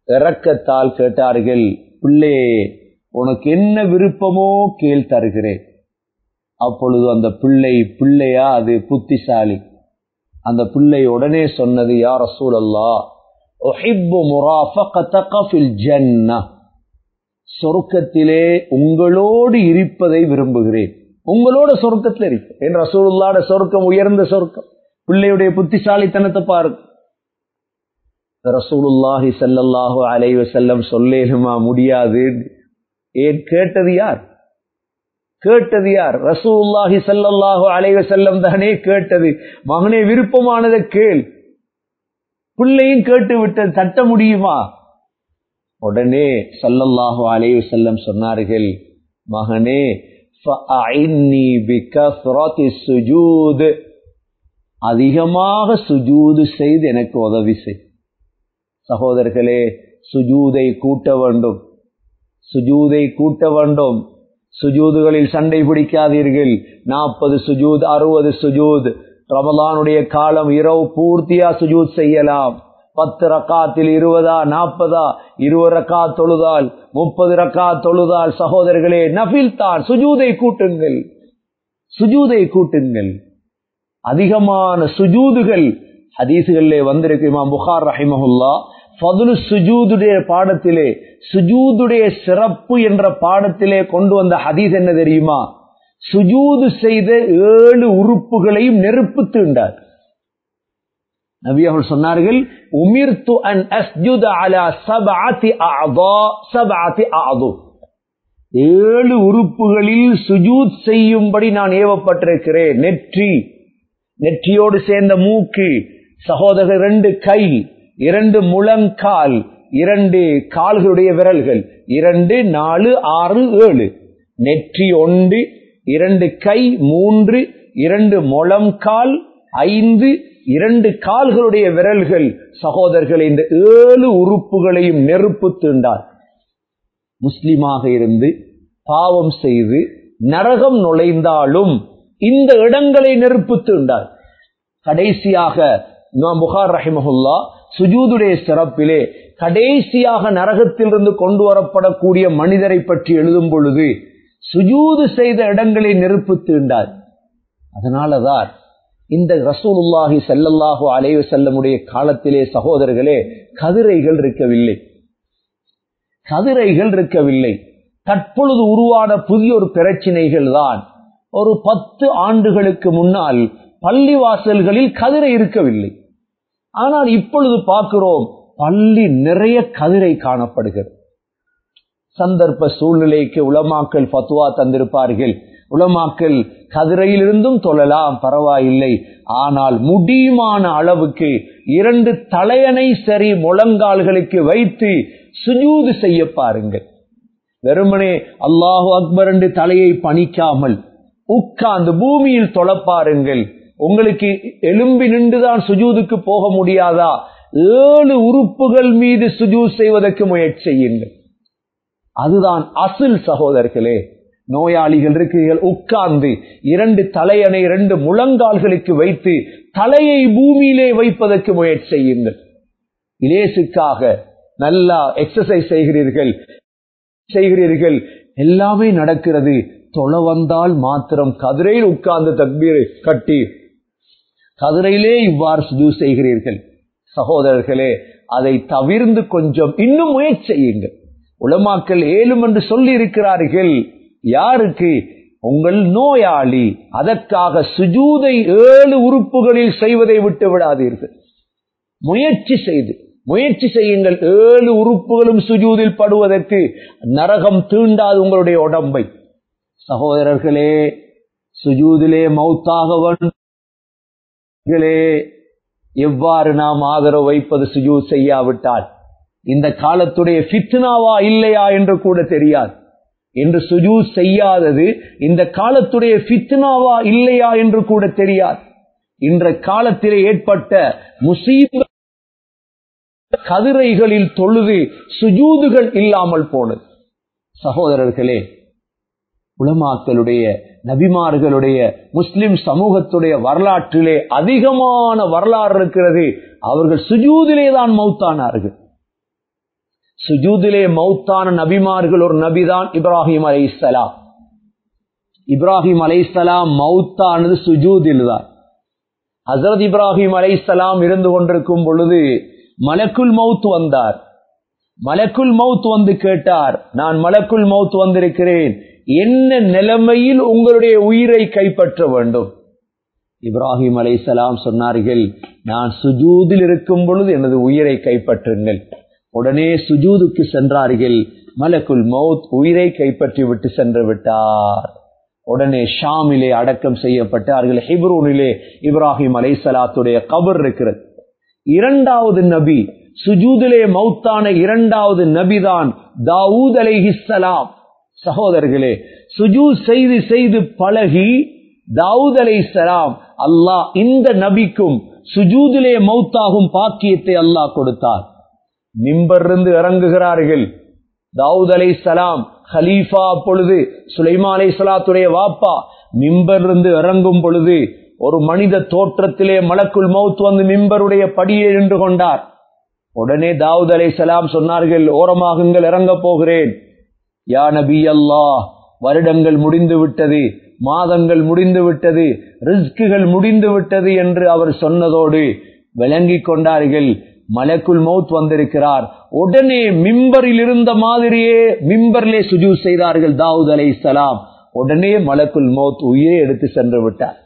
இரக்கத்தால் கேட்டார்கள், பிள்ளையே உனக்கு என்ன விருப்பமோ கேள் தருகிறேன். அப்பொழுது அந்த பிள்ளையா அது புத்திசாலி. அந்த பிள்ளை உடனே சொன்னது, யா ரசூலல்லாஹ் உஹிப்பு முராஃபகதக ஃபில் ஜன்னah, சொர்க்கத்திலே உங்களோடு இருப்பதை விரும்புகிறேன், உங்களோட சொர்க்கத்தில் இருப்பேன். என் ரசூலுல்லாஹ்வுடைய சொர்க்கம் உயர்ந்த சொர்க்கம். பிள்ளையுடைய புத்திசாலித்தனத்தை பாருங்க. ரசூலுல்லாஹி ஸல்லல்லாஹு அலைஹி வஸல்லம் சொல்லேனுமா? முடியாது. ஏன்? கேட்டது யார்? ரசூலுல்லாஹி ஸல்லல்லாஹு அலைஹி வஸல்லம் தானே கேட்டது. மகனே விருப்பமானதை கேள். பிள்ளையும் கேட்டு விட்டது, தட்ட முடியுமா? உடனே ஸல்லல்லாஹு அலைஹி வஸல்லம் சொன்னார்கள், மகனே ஃபஅஇன்னி பிகஸ்ரத்தி சுஜூத், அதிகமாக சுஜூது செய்து எனக்கு உதவி செய். சகோதரர்களே, சுஜூதை கூட்ட வேண்டும், சுஜூதுகளில் சண்டை பிடிக்காதீர்கள். 40 சுஜூத், 60 சுஜூத். ரமலானுடைய காலம் இரவு பூர்த்தியா சுஜூத் செய்யலாம். 10 ரக்காத்தில் 20 40 20 ரக்காத் தொழுதால் 30 ரக்காத் தொழுதால் சகோதரர்களே நஃபில் தான். சுஜூதை கூட்டுங்கள். அதிகமான சுஜூதுகள் ஹதீசுகளிலே வந்திருக்கு. இமாம் புகார் ரஹிமஹுல்லாஹ் ஃபதுலு சுஜூதுடைய பாடத்திலே, சுஜூதுடைய சிறப்பு என்ற பாடத்திலே கொண்டு வந்த ஹதீஸ் என்ன தெரியுமா? சுஜூது செய்த 7 உறுப்புகளையும் நெருப்பு தீண்டார். நபி அவர்கள் சொன்னார்கள், உமிர்து அன் அஸ்ஜுத அலா சபஅத்தி அஅது, 7 உறுப்புகளில் சுஜூத் செய்யும்படி நான் ஏவப்பட்டிருக்கிறேன். நெற்றியோடு சேர்ந்த மூக்கு, சகோதரர் 2 கை, 2 முழங்கால், 2 கால்களுடைய விரல்கள், 2 4 6 7. நெற்றி 1, 2 கை 3, 2 முழங்கால் 5, 2 கால்களுடைய விரல்கள். சகோதரர்கள், இந்த 7 உறுப்புகளையும் நெருப்பு தீண்டார். முஸ்லிமாக இருந்து பாவம் செய்து நரகம் நுழைந்தாலும் இந்த இடங்களை நெருப்பு தீண்டார். கடைசியாக இமாம் புகார் ரஹிமஹுல்லாஹ் சுஜூதுடைய சிறப்பிலே கடைசியாக நரகத்திலிருந்து கொண்டு வரப்படக்கூடிய மனிதரை பற்றி எழுதும் பொழுது சுஜூது செய்த இடங்களை நெருப்பு தீண்டார். அதனாலதான் இந்த ரசூலுல்லாஹி ஸல்லல்லாஹு அலைஹி வஸல்லமுடைய காலத்திலே சகோதரர்களே கதிரைகள் இருக்கவில்லை. தற்பொழுது உருவான புதிய ஒரு பிரச்சனைகள் தான். ஒரு 10 ஆண்டுகளுக்கு முன்னால் பள்ளிவாசல்களில் கதிரை இருக்கவில்லை. ஆனால் இப்பொழுது பார்க்கிறோம், பள்ளி நிறைய கதிரை காணப்படுகிறது. சந்தர்ப்ப சூழ்நிலைக்கு உலமாக்கள் ஃபத்வா தந்திருப்பார்கள். உலமாக்கள் கதிரையிலிருந்தும் தொழலாம், பரவாயில்லை. ஆனால் முடியுமான அளவுக்கு 2 தலையணை சரி முழங்கால்களுக்கு வைத்து சுஜூது செய்ய பாருங்கள். வெறுமனே அல்லாஹு அக்பர் என்று தலையை பணிக்காமல் உட்கார்ந்து பூமியில் தொழப்பாருங்கள். உங்களுக்கு எலும்பி நின்றுதான் சுஜூதுக்கு போக முடியாதா? 7 உறுப்புகள் மீது சுஜூத் செய்வதற்கு முயற்சி செய்யுங்கள். அதுதான் அசில் சகோதரர்களே. நோயாளிகள் இருக்கிறீர்கள், உட்கார்ந்து 2 தலையணை 2 முழங்கால்களுக்கு வைத்து தலையை பூமியிலே வைப்பதற்கு முயற்சி செய்யுங்கள். இலேசுக்காக நல்லா எக்ஸசைஸ் செய்கிறீர்கள், எல்லாமே நடக்கிறது. தொழ வந்தால் மாத்திரம் கதிரையில் உட்கார்ந்து தக்பீரை கட்டி கதிரையிலே இவ்வாறு சுஜூத் செய்கிறீர்கள். சகோதரர்களே, அதை தவிர்ந்து கொஞ்சம் இன்னும் முயற்சி செய்யுங்கள். உலமாக்கள் 7 என்று சொல்லி இருக்கிறார்கள். யாருக்கு? உங்கள் நோயாளி. அதற்காக சுஜூதை 7 உறுப்புகளில் செய்வதை விட்டு விடாதீர்கள். முயற்சி செய்யுங்கள். 7 உறுப்புகளும் சுஜூதில் படுவதற்கு. நரகம் தீண்டாது உங்களுடைய உடம்பை. சகோதரர்களே, சுஜூதிலே மௌத்தாக வேண்டும். எவ்வாறு நாம் ஆதரவு வைப்பது? சுஜூத் செய்யாவிட்டால் இந்த காலத்துடைய ஃபித்னாவா இல்லையா என்று கூட தெரியாது. என்று சுஜூத் செய்யாதது இந்த காலத்துடைய ஃபித்னாவா இல்லையா என்று கூட தெரியாது. இன்ற காலத்திலே ஏற்பட்ட முசீபத், கதிரைகளில் தொழுது சுஜூதுகள் இல்லாமல் போனது. சகோதரர்களே, உலமாக்களுடைய, நபிமார்களுடைய, முஸ்லிம் சமூகத்துடைய வரலாற்றிலே அதிகமான வரலாறு இருக்கிறது. அவர்கள் சுஜூதிலே தான் மௌத்தானார்கள். சுஜூதிலே மௌத்தான நபிமார்கள் ஒரு நபிதான் இப்ராஹிம் அலைஹிஸ்ஸலாம். இப்ராஹிம் அலைஹிஸ்ஸலாம் மௌத்தானது சுஜூதில் தான். ஹஸரத் இப்ராஹிம் அலைஹிஸ்ஸலாம் இருந்து கொண்டிருக்கும் பொழுது மலக்குல் மௌத் வந்தார். மலக்குல் மௌத் வந்து கேட்டார், நான் மலக்குல் மௌத் வந்திருக்கிறேன், என்ன நிலைமையில் உங்களுடைய உயிரை கைப்பற்ற வேண்டும்? இப்ராஹிம் அலைஹிஸ்ஸலாம் சொன்னார்கள், நான் சுஜூதில் இருக்கும் பொழுது எனது உயிரை கைப்பற்றுங்கள். உடனே சுஜூதுக்கு சென்றார்கள். மலக்குல் மௌத் உயிரை கைப்பற்றி விட்டு சென்று விட்டார். உடனே ஷாமிலே அடக்கம் செய்யப்பட்டார்கள். ஹெப்ரோனிலே இப்ராஹிம் அலைஹிஸ்ஸலாத்துடைய கபர் இருக்கிறது. இரண்டாவது நபி, சுஜூதிலே மௌத்தான இரண்டாவது நபிதான் தாவூத் அலைஹிஸ்ஸலாம். சகோதரர்களே, சுஜூத் செய்து செய்து பழகி தாவூத் அலைஹிஸ்ஸலாம் அல்லாஹ் இந்த நபிக்கும் சுஜூதிலே மௌத்தாகும் பாக்கியத்தை அல்லாஹ் கொடுத்தார். மிம்பரிலிருந்து இறங்குகிறார்கள். தாவூத் அலைஹிஸ்ஸலாம் ஹலீஃபா, அப்பொழுது சுலைமான் அலைஹிஸ்ஸலாத்துடைய வாப்பா. மிம்பரிலிருந்து இறங்கும் பொழுது ஒரு மனித தோற்றத்திலே மலக்குல் மௌத் வந்து மிம்பருடைய படியே நின்று கொண்டார். உடனே தாவூத் அலைஹிஸ்ஸலாம் சொன்னார்கள், ஓரமாகுங்கள், இறங்க போகிறேன். யா நபி அல்லாஹ், வருடங்கள் முடிந்து விட்டது, மாதங்கள் முடிந்து விட்டது, ரிஸ்குகள் முடிந்து விட்டது என்று அவர் சொன்னதோடு விளங்கிக் கொண்டார்கள், மலக்குல் மௌத் வந்திருக்கிறார். உடனே மிம்பரில் இருந்த மாதிரியே மிம்பரிலே சுஜூத் செய்தார்கள் தாவூத் அலைஹிஸ்ஸலாம். உடனே மலக்குல் மௌத் உயிரை எடுத்து சென்று விட்டார்.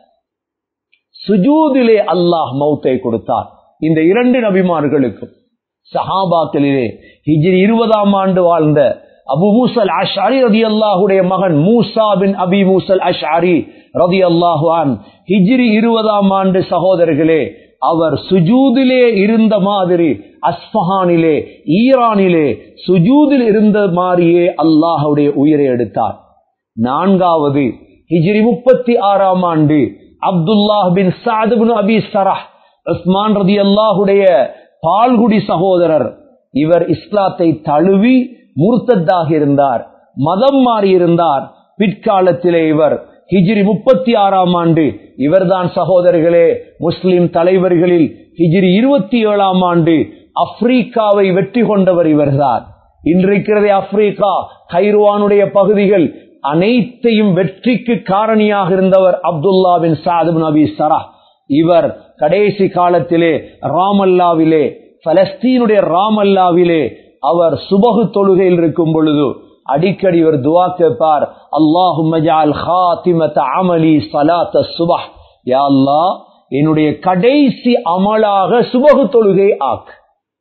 சுஜூதிலே அல்லாஹ் மௌத்தை கொடுத்தார் இந்த இரண்டு நபிமார்களுக்கும். சஹாபாக்களிலே ஹிஜ்ரி 20ஆம் ஆண்டு வாழ்ந்த அபு மூசல் அஷ்அரி ரலியல்லாஹுடைய மகன் மூசா பின் அபி மூசல் அஷ்அரி ரலியல்லாஹு அன் ஹிஜ்ரி 20ஆம் ஆண்டு சகோதரர்களே, அவர் சுஜூதிலே இருந்த மாதிரி அஸ்பஹானிலே ஈரானிலே சுஜூதில் இருந்த மாதிரியே அல்லாஹ்வுடைய உயிரை எடுத்தார். நான்காவது ஹிஜ்ரி 36ஆம் ஆண்டு அப்துல்லாஹ் பின் சஅத் பின் அபி ஸரஹ் உஸ்மான் ரலியல்லாஹுடைய பால்குடி சகோதரர், இவர் இஸ்லாத்தை தழுவி முர்த்ததாக இருந்தார், மதம் மாறி இருந்தார். பிற்காலத்திலே இவர் ஹிஜ்ரி 36ஆம் ஆண்டு இவர்தான் சகோதரர்களே முஸ்லிம் தலைவர்களில் ஹிஜ்ரி 27ஆம் ஆண்டு ஆப்பிரிக்காவை வெற்றி கொண்டவர் இவர்தான். இன்றைக்கிறதே ஆப்பிரிக்கா, கைருவானுடைய பகுதிகள் அனைத்தையும் வெற்றிக்கு காரணியாக இருந்தவர் அப்துல்லா பின் சஅத் பின் அபி ஸரஹ். இவர் கடைசி காலத்திலே ராமல்லாவிலே, பலஸ்தீனுடைய ராமல்லாவிலே அவர் சுபஹு தொழுகையில் இருக்கும் பொழுது அடிக்கடி இவர் துஆ கேட்பார், அல்லாஹும்ம ஜஅல் காத்திமத அமலி ஸலாத்த சுபஹ், யா அல்லாஹ் என்னுடைய கடைசி அமலாக சுபஹு தொழுகை ஆக்கு.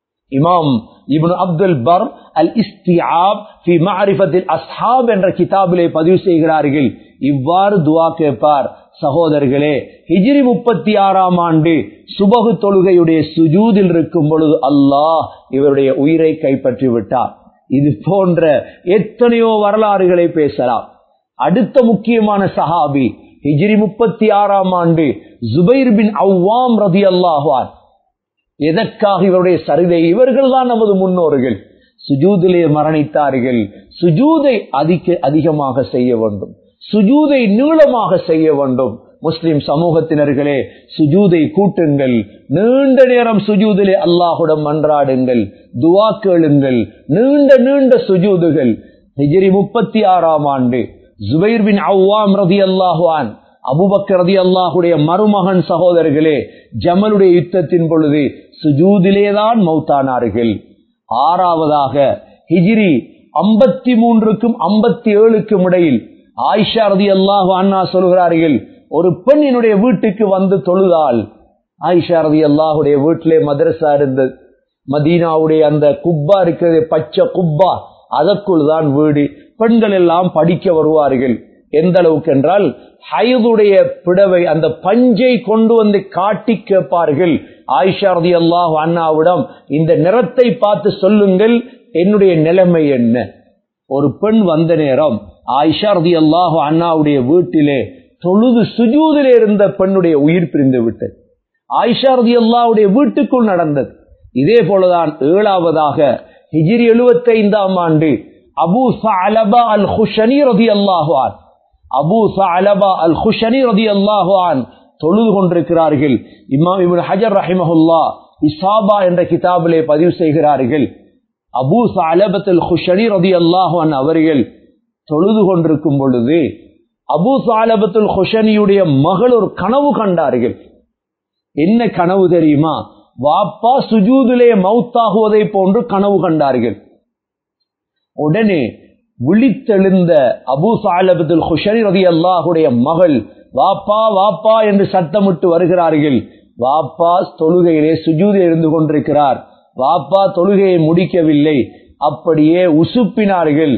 இமாம் இப்னு அப்துல் பர் அல் இஸ்திஆப் ஃபி மஅரிஃபத்தில் அஸ்ஹாப் என்ற கிதாபிலே பதிவு செய்கிறார்கள். இவ்வாறு துஆ கேட்பார். சகோதரர்களே, ஹிஜ்ரி 36ஆம் ஆண்டு சுபஹு தொழுகையுடைய சுஜூதில் இருக்கும் பொழுது அல்லாஹ் இவருடைய உயிரை கைப்பற்றி விட்டார். இது போன்ற எத்தனையோ வரலாறுகளை பேசலாம். அடுத்த முக்கியமான சஹாபி ஹிஜ்ரி 36ஆம் ஆண்டு ஜுபைர் பின் அவ்வாம் ரலியல்லாஹு அன்ஹு. எதற்காக இவருடைய சரிதை? இவர்கள் தான் நமது முன்னோர்கள். சுஜூதிலே மரணித்தார்கள். சுஜூதை அதிகமாக செய்ய வேண்டும், சுஜூதை நீளமாக செய்ய வேண்டும். முஸ்லிம் சமூகத்தினர்களே, சுஜூதை கூட்டுங்கள், நீண்ட நேரம் சுஜூதிலே அல்லாஹுடன் மன்றாடுங்கள், துஆ கேளுங்கள், நீண்ட நீண்ட சுஜூதுகள். ஹிஜ்ரி 36ஆம் ஆண்டு ஜுபைர் பின் அவ்வாம் ரலியல்லாஹு அன்ஹு அபூபக்கர் ரலியல்லாஹுடைய மருமகன் சகோதரர்களே, ஜமலுடைய யுத்தத்தின் பொழுது சுஜூதிலேதான் மௌத்தானார்கள். ஆறாவதாக ஹிஜ்ரி 53க்கும் 57க்கும் இடையில் ஆயிஷா ரலியல்லாஹு அன்ஹா சொல்கிறார்கள், ஒரு பெண் என்னுடைய வீட்டுக்கு வந்து தொழுதாள். ஆயிஷா ரலியல்லாஹுடைய வீட்டிலே மதரசா இருந்தது. மதீனாவுடைய அந்த குப்பா இருக்கிறது, பச்சை குப்பா, அதற்குள் தான் வீடு. பெண்கள் எல்லாம் படிக்க வருவார்கள். எந்த அளவுக்கு என்றால் ஹைதுடைய பிடவை, அந்த பஞ்சை கொண்டு வந்து காட்டி கேட்பார்கள் ஆயிஷா ரலியல்லாஹு அன்ஹாவிடம், இந்த நிறத்தை பார்த்து சொல்லுங்கள், என்னுடைய நிலைமை என்ன. ஒரு பெண் வந்த நேரம் ஆயிஷா ரலியல்லாஹு அன்ஹாவுடைய வீட்டிலே தொழுது சுஜூதிலே இருந்த பெண்ணுடைய உயிர் பிரிந்து விட்டது. ஆயிஷா ரலியல்லாஹுடைய வீட்டுக்குள் நடந்தது. இதே போலதான் ஏழாவதாக ஹிஜ்ரி 75ஆம் ஆண்டு அபூ ஸஅலபா அல் குஷனி ரலியல்லாஹு அன்ஹு, அபூ ஸஅலபா அல் குஷனி ரலியல்லாஹு அன்ஹு தொழுது கொண்டிருக்கிறார்கள். இமாம் இப்னு ஹஜர் ரஹிமஹுல்லாஹ் இசாபா என்ற கிதாபிலே பதிவு செய்கிறார்கள், அபூ ஸஅலபத்துல் குஷனி ரலியல்லாஹு அன்ஹு அவர்கள் தொழுது கொண்டிருக்கும் பொழுது அபூ ஸஅலபத்துல் குஷனியுடைய மகள் ஒரு கனவு கண்டார்கள். என்ன கனவு தெரியுமா? வாப்பா சுஜூதிலே மௌத்தாகுவதை போன்று கனவு கண்டார்கள். உடனே விழித்தெழுந்த அபூ ஸஅலபத்துல் குஷனி ரலியல்லாஹுடைய மகள் வாப்பா வாப்பா என்று சத்தமிட்டு வருகிறார்கள். வாப்பா தொழுகையிலே சுஜூதில் இருந்து கொண்டிருக்கிறார். வாப்பா தொழுகையை முடிக்கவில்லை. அப்படியே உசுப்பினார்கள்.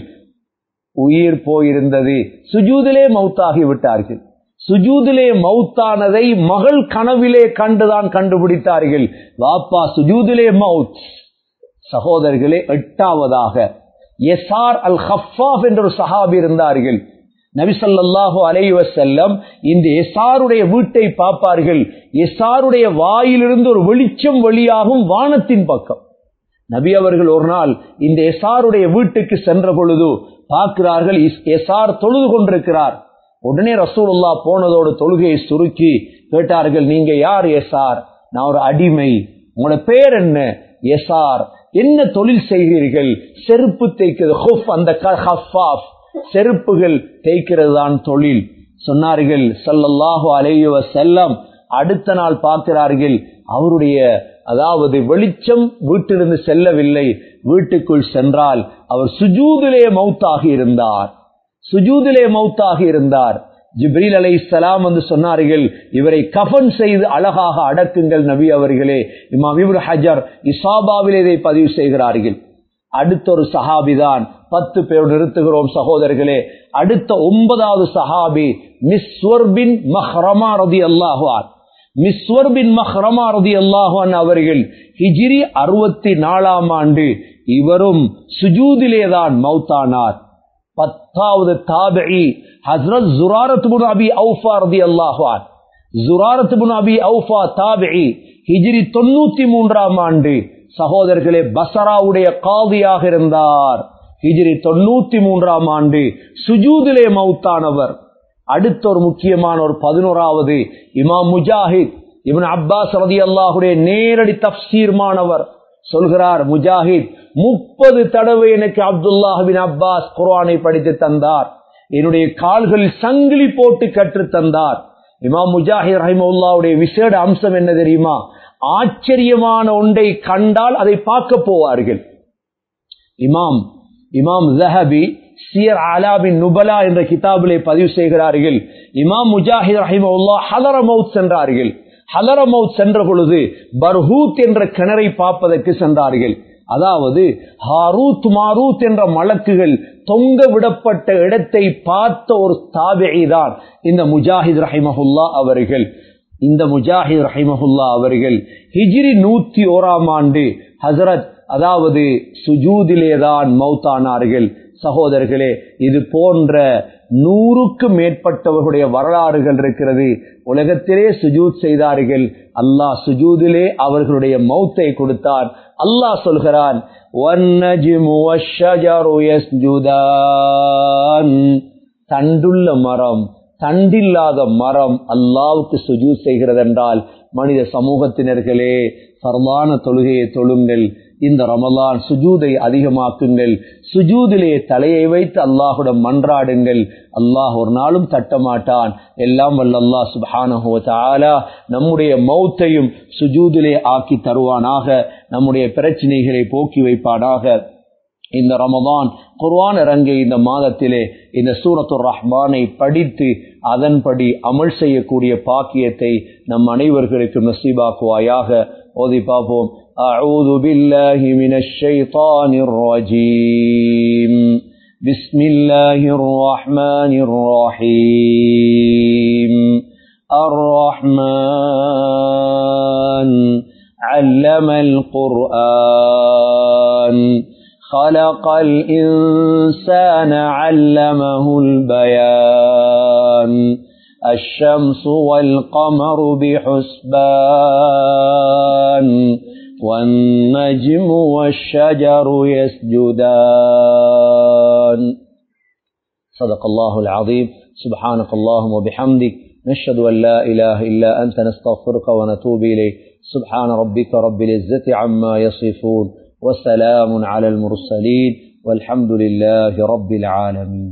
உயிர் போயிருந்தது. சுஜூதிலே மௌத்தாகி விட்டார்கள். சுஜூதிலே மௌத்தானதை மகள் கனவிலே கண்டுதான் கண்டுபிடித்தார்கள். வாப்பா சுஜூதிலே மௌத். சகோதரர்களே, 8வது யஸார் அல் ஹஃபாஃப் என்ற ஒரு சஹாபி இருந்தார்கள். நபி ஸல்லல்லாஹு அலைஹி வஸல்லம் இந்த யஸாருடைய வீட்டை பார்ப்பார்கள். யஸாருடைய வாயிலிருந்து ஒரு வெளிச்சம் வெளியாகும் வானத்தின் பக்கம். நபி அவர்கள் ஒரு நாள் இந்த யஸாருடைய வீட்டுக்கு சென்ற பொழுது பார்க்கிறார்கள், யஸார் தொழுது கொண்டிருக்கிறார். உடனே ரசூலுல்லாஹ் போனதோடு தொழுகையை சுருக்கி கேட்டார்கள், நீங்க யார் யஸார்? நான் ஒரு அடிமை. உங்களோட பேர் என்ன? யஸார். என்ன தொழில் செய்கிறீர்கள்? செருப்பு தைக்கிறது. ஹுஃப், அந்த ஹஃபாஃப், செருப்புகள் தைக்கிறது தான் தொழில் சொன்னார்கள் ஸல்லல்லாஹு அலைஹி வஸல்லம். அடுத்த நாள் பார்க்கிறார்கள், அவருடைய வெளிச்சம் வீட்டிலிருந்து செல்லவில்லை. வீட்டுக்குள் சென்றால் அவர் சுஜூதிலே மௌத்தாகி இருந்தார். சுஜூதிலே மௌத்தாகி இருந்தார். ஜிப்ரீல் அலைஹிஸ்ஸலாம் வந்து சொன்னார்கள், இவரை கஃன் செய்து அழகாக அடக்குங்கள் நபி அவர்களே. இமாம் இப்னு ஹஜர் இசாபாவிலே இதை பதிவு செய்கிறார்கள். அடுத்த ஒரு சஹாபிதான். 10 பேரோடு நிறுத்துகிறோம் சகோதரர்களே. அடுத்த 9வது சஹாபி மிஸ்வர் பின் மஹ்ரமா ரலியல்லாஹு அன்ஹு. மிஸ்வர் பின் மஹ்ரமா ரலியல்லாஹு அன்ஹு அவர்கள் ஹிஜ்ரி 64ஆம் ஆண்டு இவரும் சுஜூதிலேதான் மௌத்தானார். 10வது தாபிஈ ஹஸ்ரத் ஸுராரத் இப்னு அபி அவ்ஃபா ரலியல்லாஹு அன்ஹு. ஸுராரத் இப்னு அபி அவ்ஃபா தாபிஈ ஹிஜ்ரி 93ஆம் ஆண்டு சகோதரர்களே பஸராவுடைய காதியாக இருந்தார். ஹிஜ்ரி 93ஆம் ஆண்டு சுஜூதிலே மௌத்தானவர். அடுத்த ஒரு முக்கியமான ஒரு 11வது இமாம் முஜாஹித் இப்னு அப்பாஸ் ரலியல்லாஹுடைய நேரடி தஃப்சீர் மாணவர் சொல்கிறார், முஜாஹித் 30 தடவை எனக்கு அப்துல்லாஹ் பின் அப்பாஸ் குர்ஆனை படித்து தந்தார். என்னுடைய கால்களில் சங்கிலி போட்டு கற்று தந்தார். இமாம் முஜாஹித் ரஹிமஹுல்லாஹுடைய விசேட அம்சம் என்ன தெரியுமா? ஆச்சரியமான ஒன்றை கண்டால் அதை பார்க்க போவார்கள். இமாம் ஸஹபி சியர் அலாமின் நுபலா என்ற கிதாபிலே பதிவு செய்கிறார்கள், இமாம் முஜாஹித் ரஹிமஹுல்லாஹ் ஹலரமௌத் சென்றார்கள். ஹலரமௌத் சென்ற பொழுது பர்ஹூத் என்ற கிணறை பார்ப்பதற்கு சென்றார்கள். அதாவது ஹாரூத் மாரூத் என்ற மலக்குகள் தொங்க விடப்பட்ட இடத்தை பார்த்த ஒரு தாபிஈ தான் இந்த முஜாஹித் ரஹிமஹுல்லாஹ் அவர்கள். இந்த முஜாஹித் ரஹிமஹுல்லாஹ் அவர்கள் ஹிஜ்ரி 101ஆம் ஆண்டு ஹஸ்ரத் சுஜூதிலேதான் மௌத்தானார்கள். சகோதரர்களே, இது போன்ற 100க்கு மேற்பட்டவர்களுடைய வரலாறுகள் இருக்கிறது. உலகத்திலே சுஜூத் செய்தார்கள். அல்லாஹ் சுஜூதிலே அவர்களுடைய மௌத்தை கொடுத்தார். அல்லாஹ் சொல்கிறான், வன்னஜ்மு வஷ்ஷஜரு யஸ்ஜுதான். தண்டுள்ள மரம், தண்டில்லாத மரம் அல்லாஹ்வுக்கு சுஜூத் செய்கிறது என்றால், மனித சமூகத்தினர்களே, ஃபர்லான தொழுகையை தொழுங்கள். இந்த ரமலான் சுஜூதை அதிகமாக்குங்கள். சுஜூதிலே தலையை வைத்து அல்லாஹுடன் மன்றாடுங்கள். அல்லாஹ் ஒரு நாளும் தட்டமாட்டான். எல்லாம் வல்ல அல்லாஹ் சுப்ஹானஹு வ தஆலா நம்முடைய மௌத்தையும் சுஜூதிலே ஆக்கி தருவானாக. நம்முடைய பிரச்சனைகளை போக்கி வைப்பானாக. இந்த ரமலான் குர்ஆன் இறங்கிய இந்த மாதத்திலே இந்த சூரத்துர் ரஹ்மானை படித்து அதன்படி அமல் செய்யக்கூடிய பாக்கியத்தை நம் அனைவர்களுக்கும் நசீபாக்குவாயாக. ஓதி பார்ப்போம். أعوذ بالله من الشيطان الرجيم. بسم الله الرحمن الرحيم. الرحمن علم القرآن خلق الإنسان علمه البيان. الشمس والقمر بحسبان والنجم والشجر يسجدان. صدق الله العظيم. سبحانك اللهم وبحمدك نشهد أن لا إله إلا أنت نستغفرك ونتوب إليك. سبحان ربك رب العزة عما يصفون வஸ்ஸலாமுன் அலல் முர்ஸலீன் வல்ஹம்துலில்லாஹி ரப்பில் ஆலமீன்.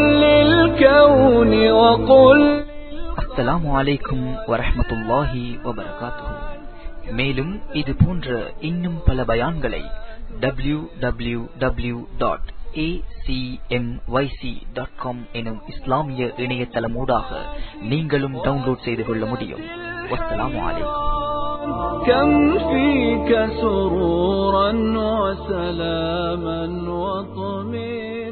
அஸ்ஸலாமு அலைக்கும் வரஹ்மத்துல்லாஹி வபரகாத்துஹு. மேலும் இது போன்ற இன்னும் பல பயான்களை www.acmyc.com எனும் இஸ்லாமிய இணையதளமூடாக நீங்களும் டவுன்லோட் செய்து கொள்ள முடியும். வஸ்ஸலாமு அலைக்கும். كم فيك سرورا وسلاما وطمئنا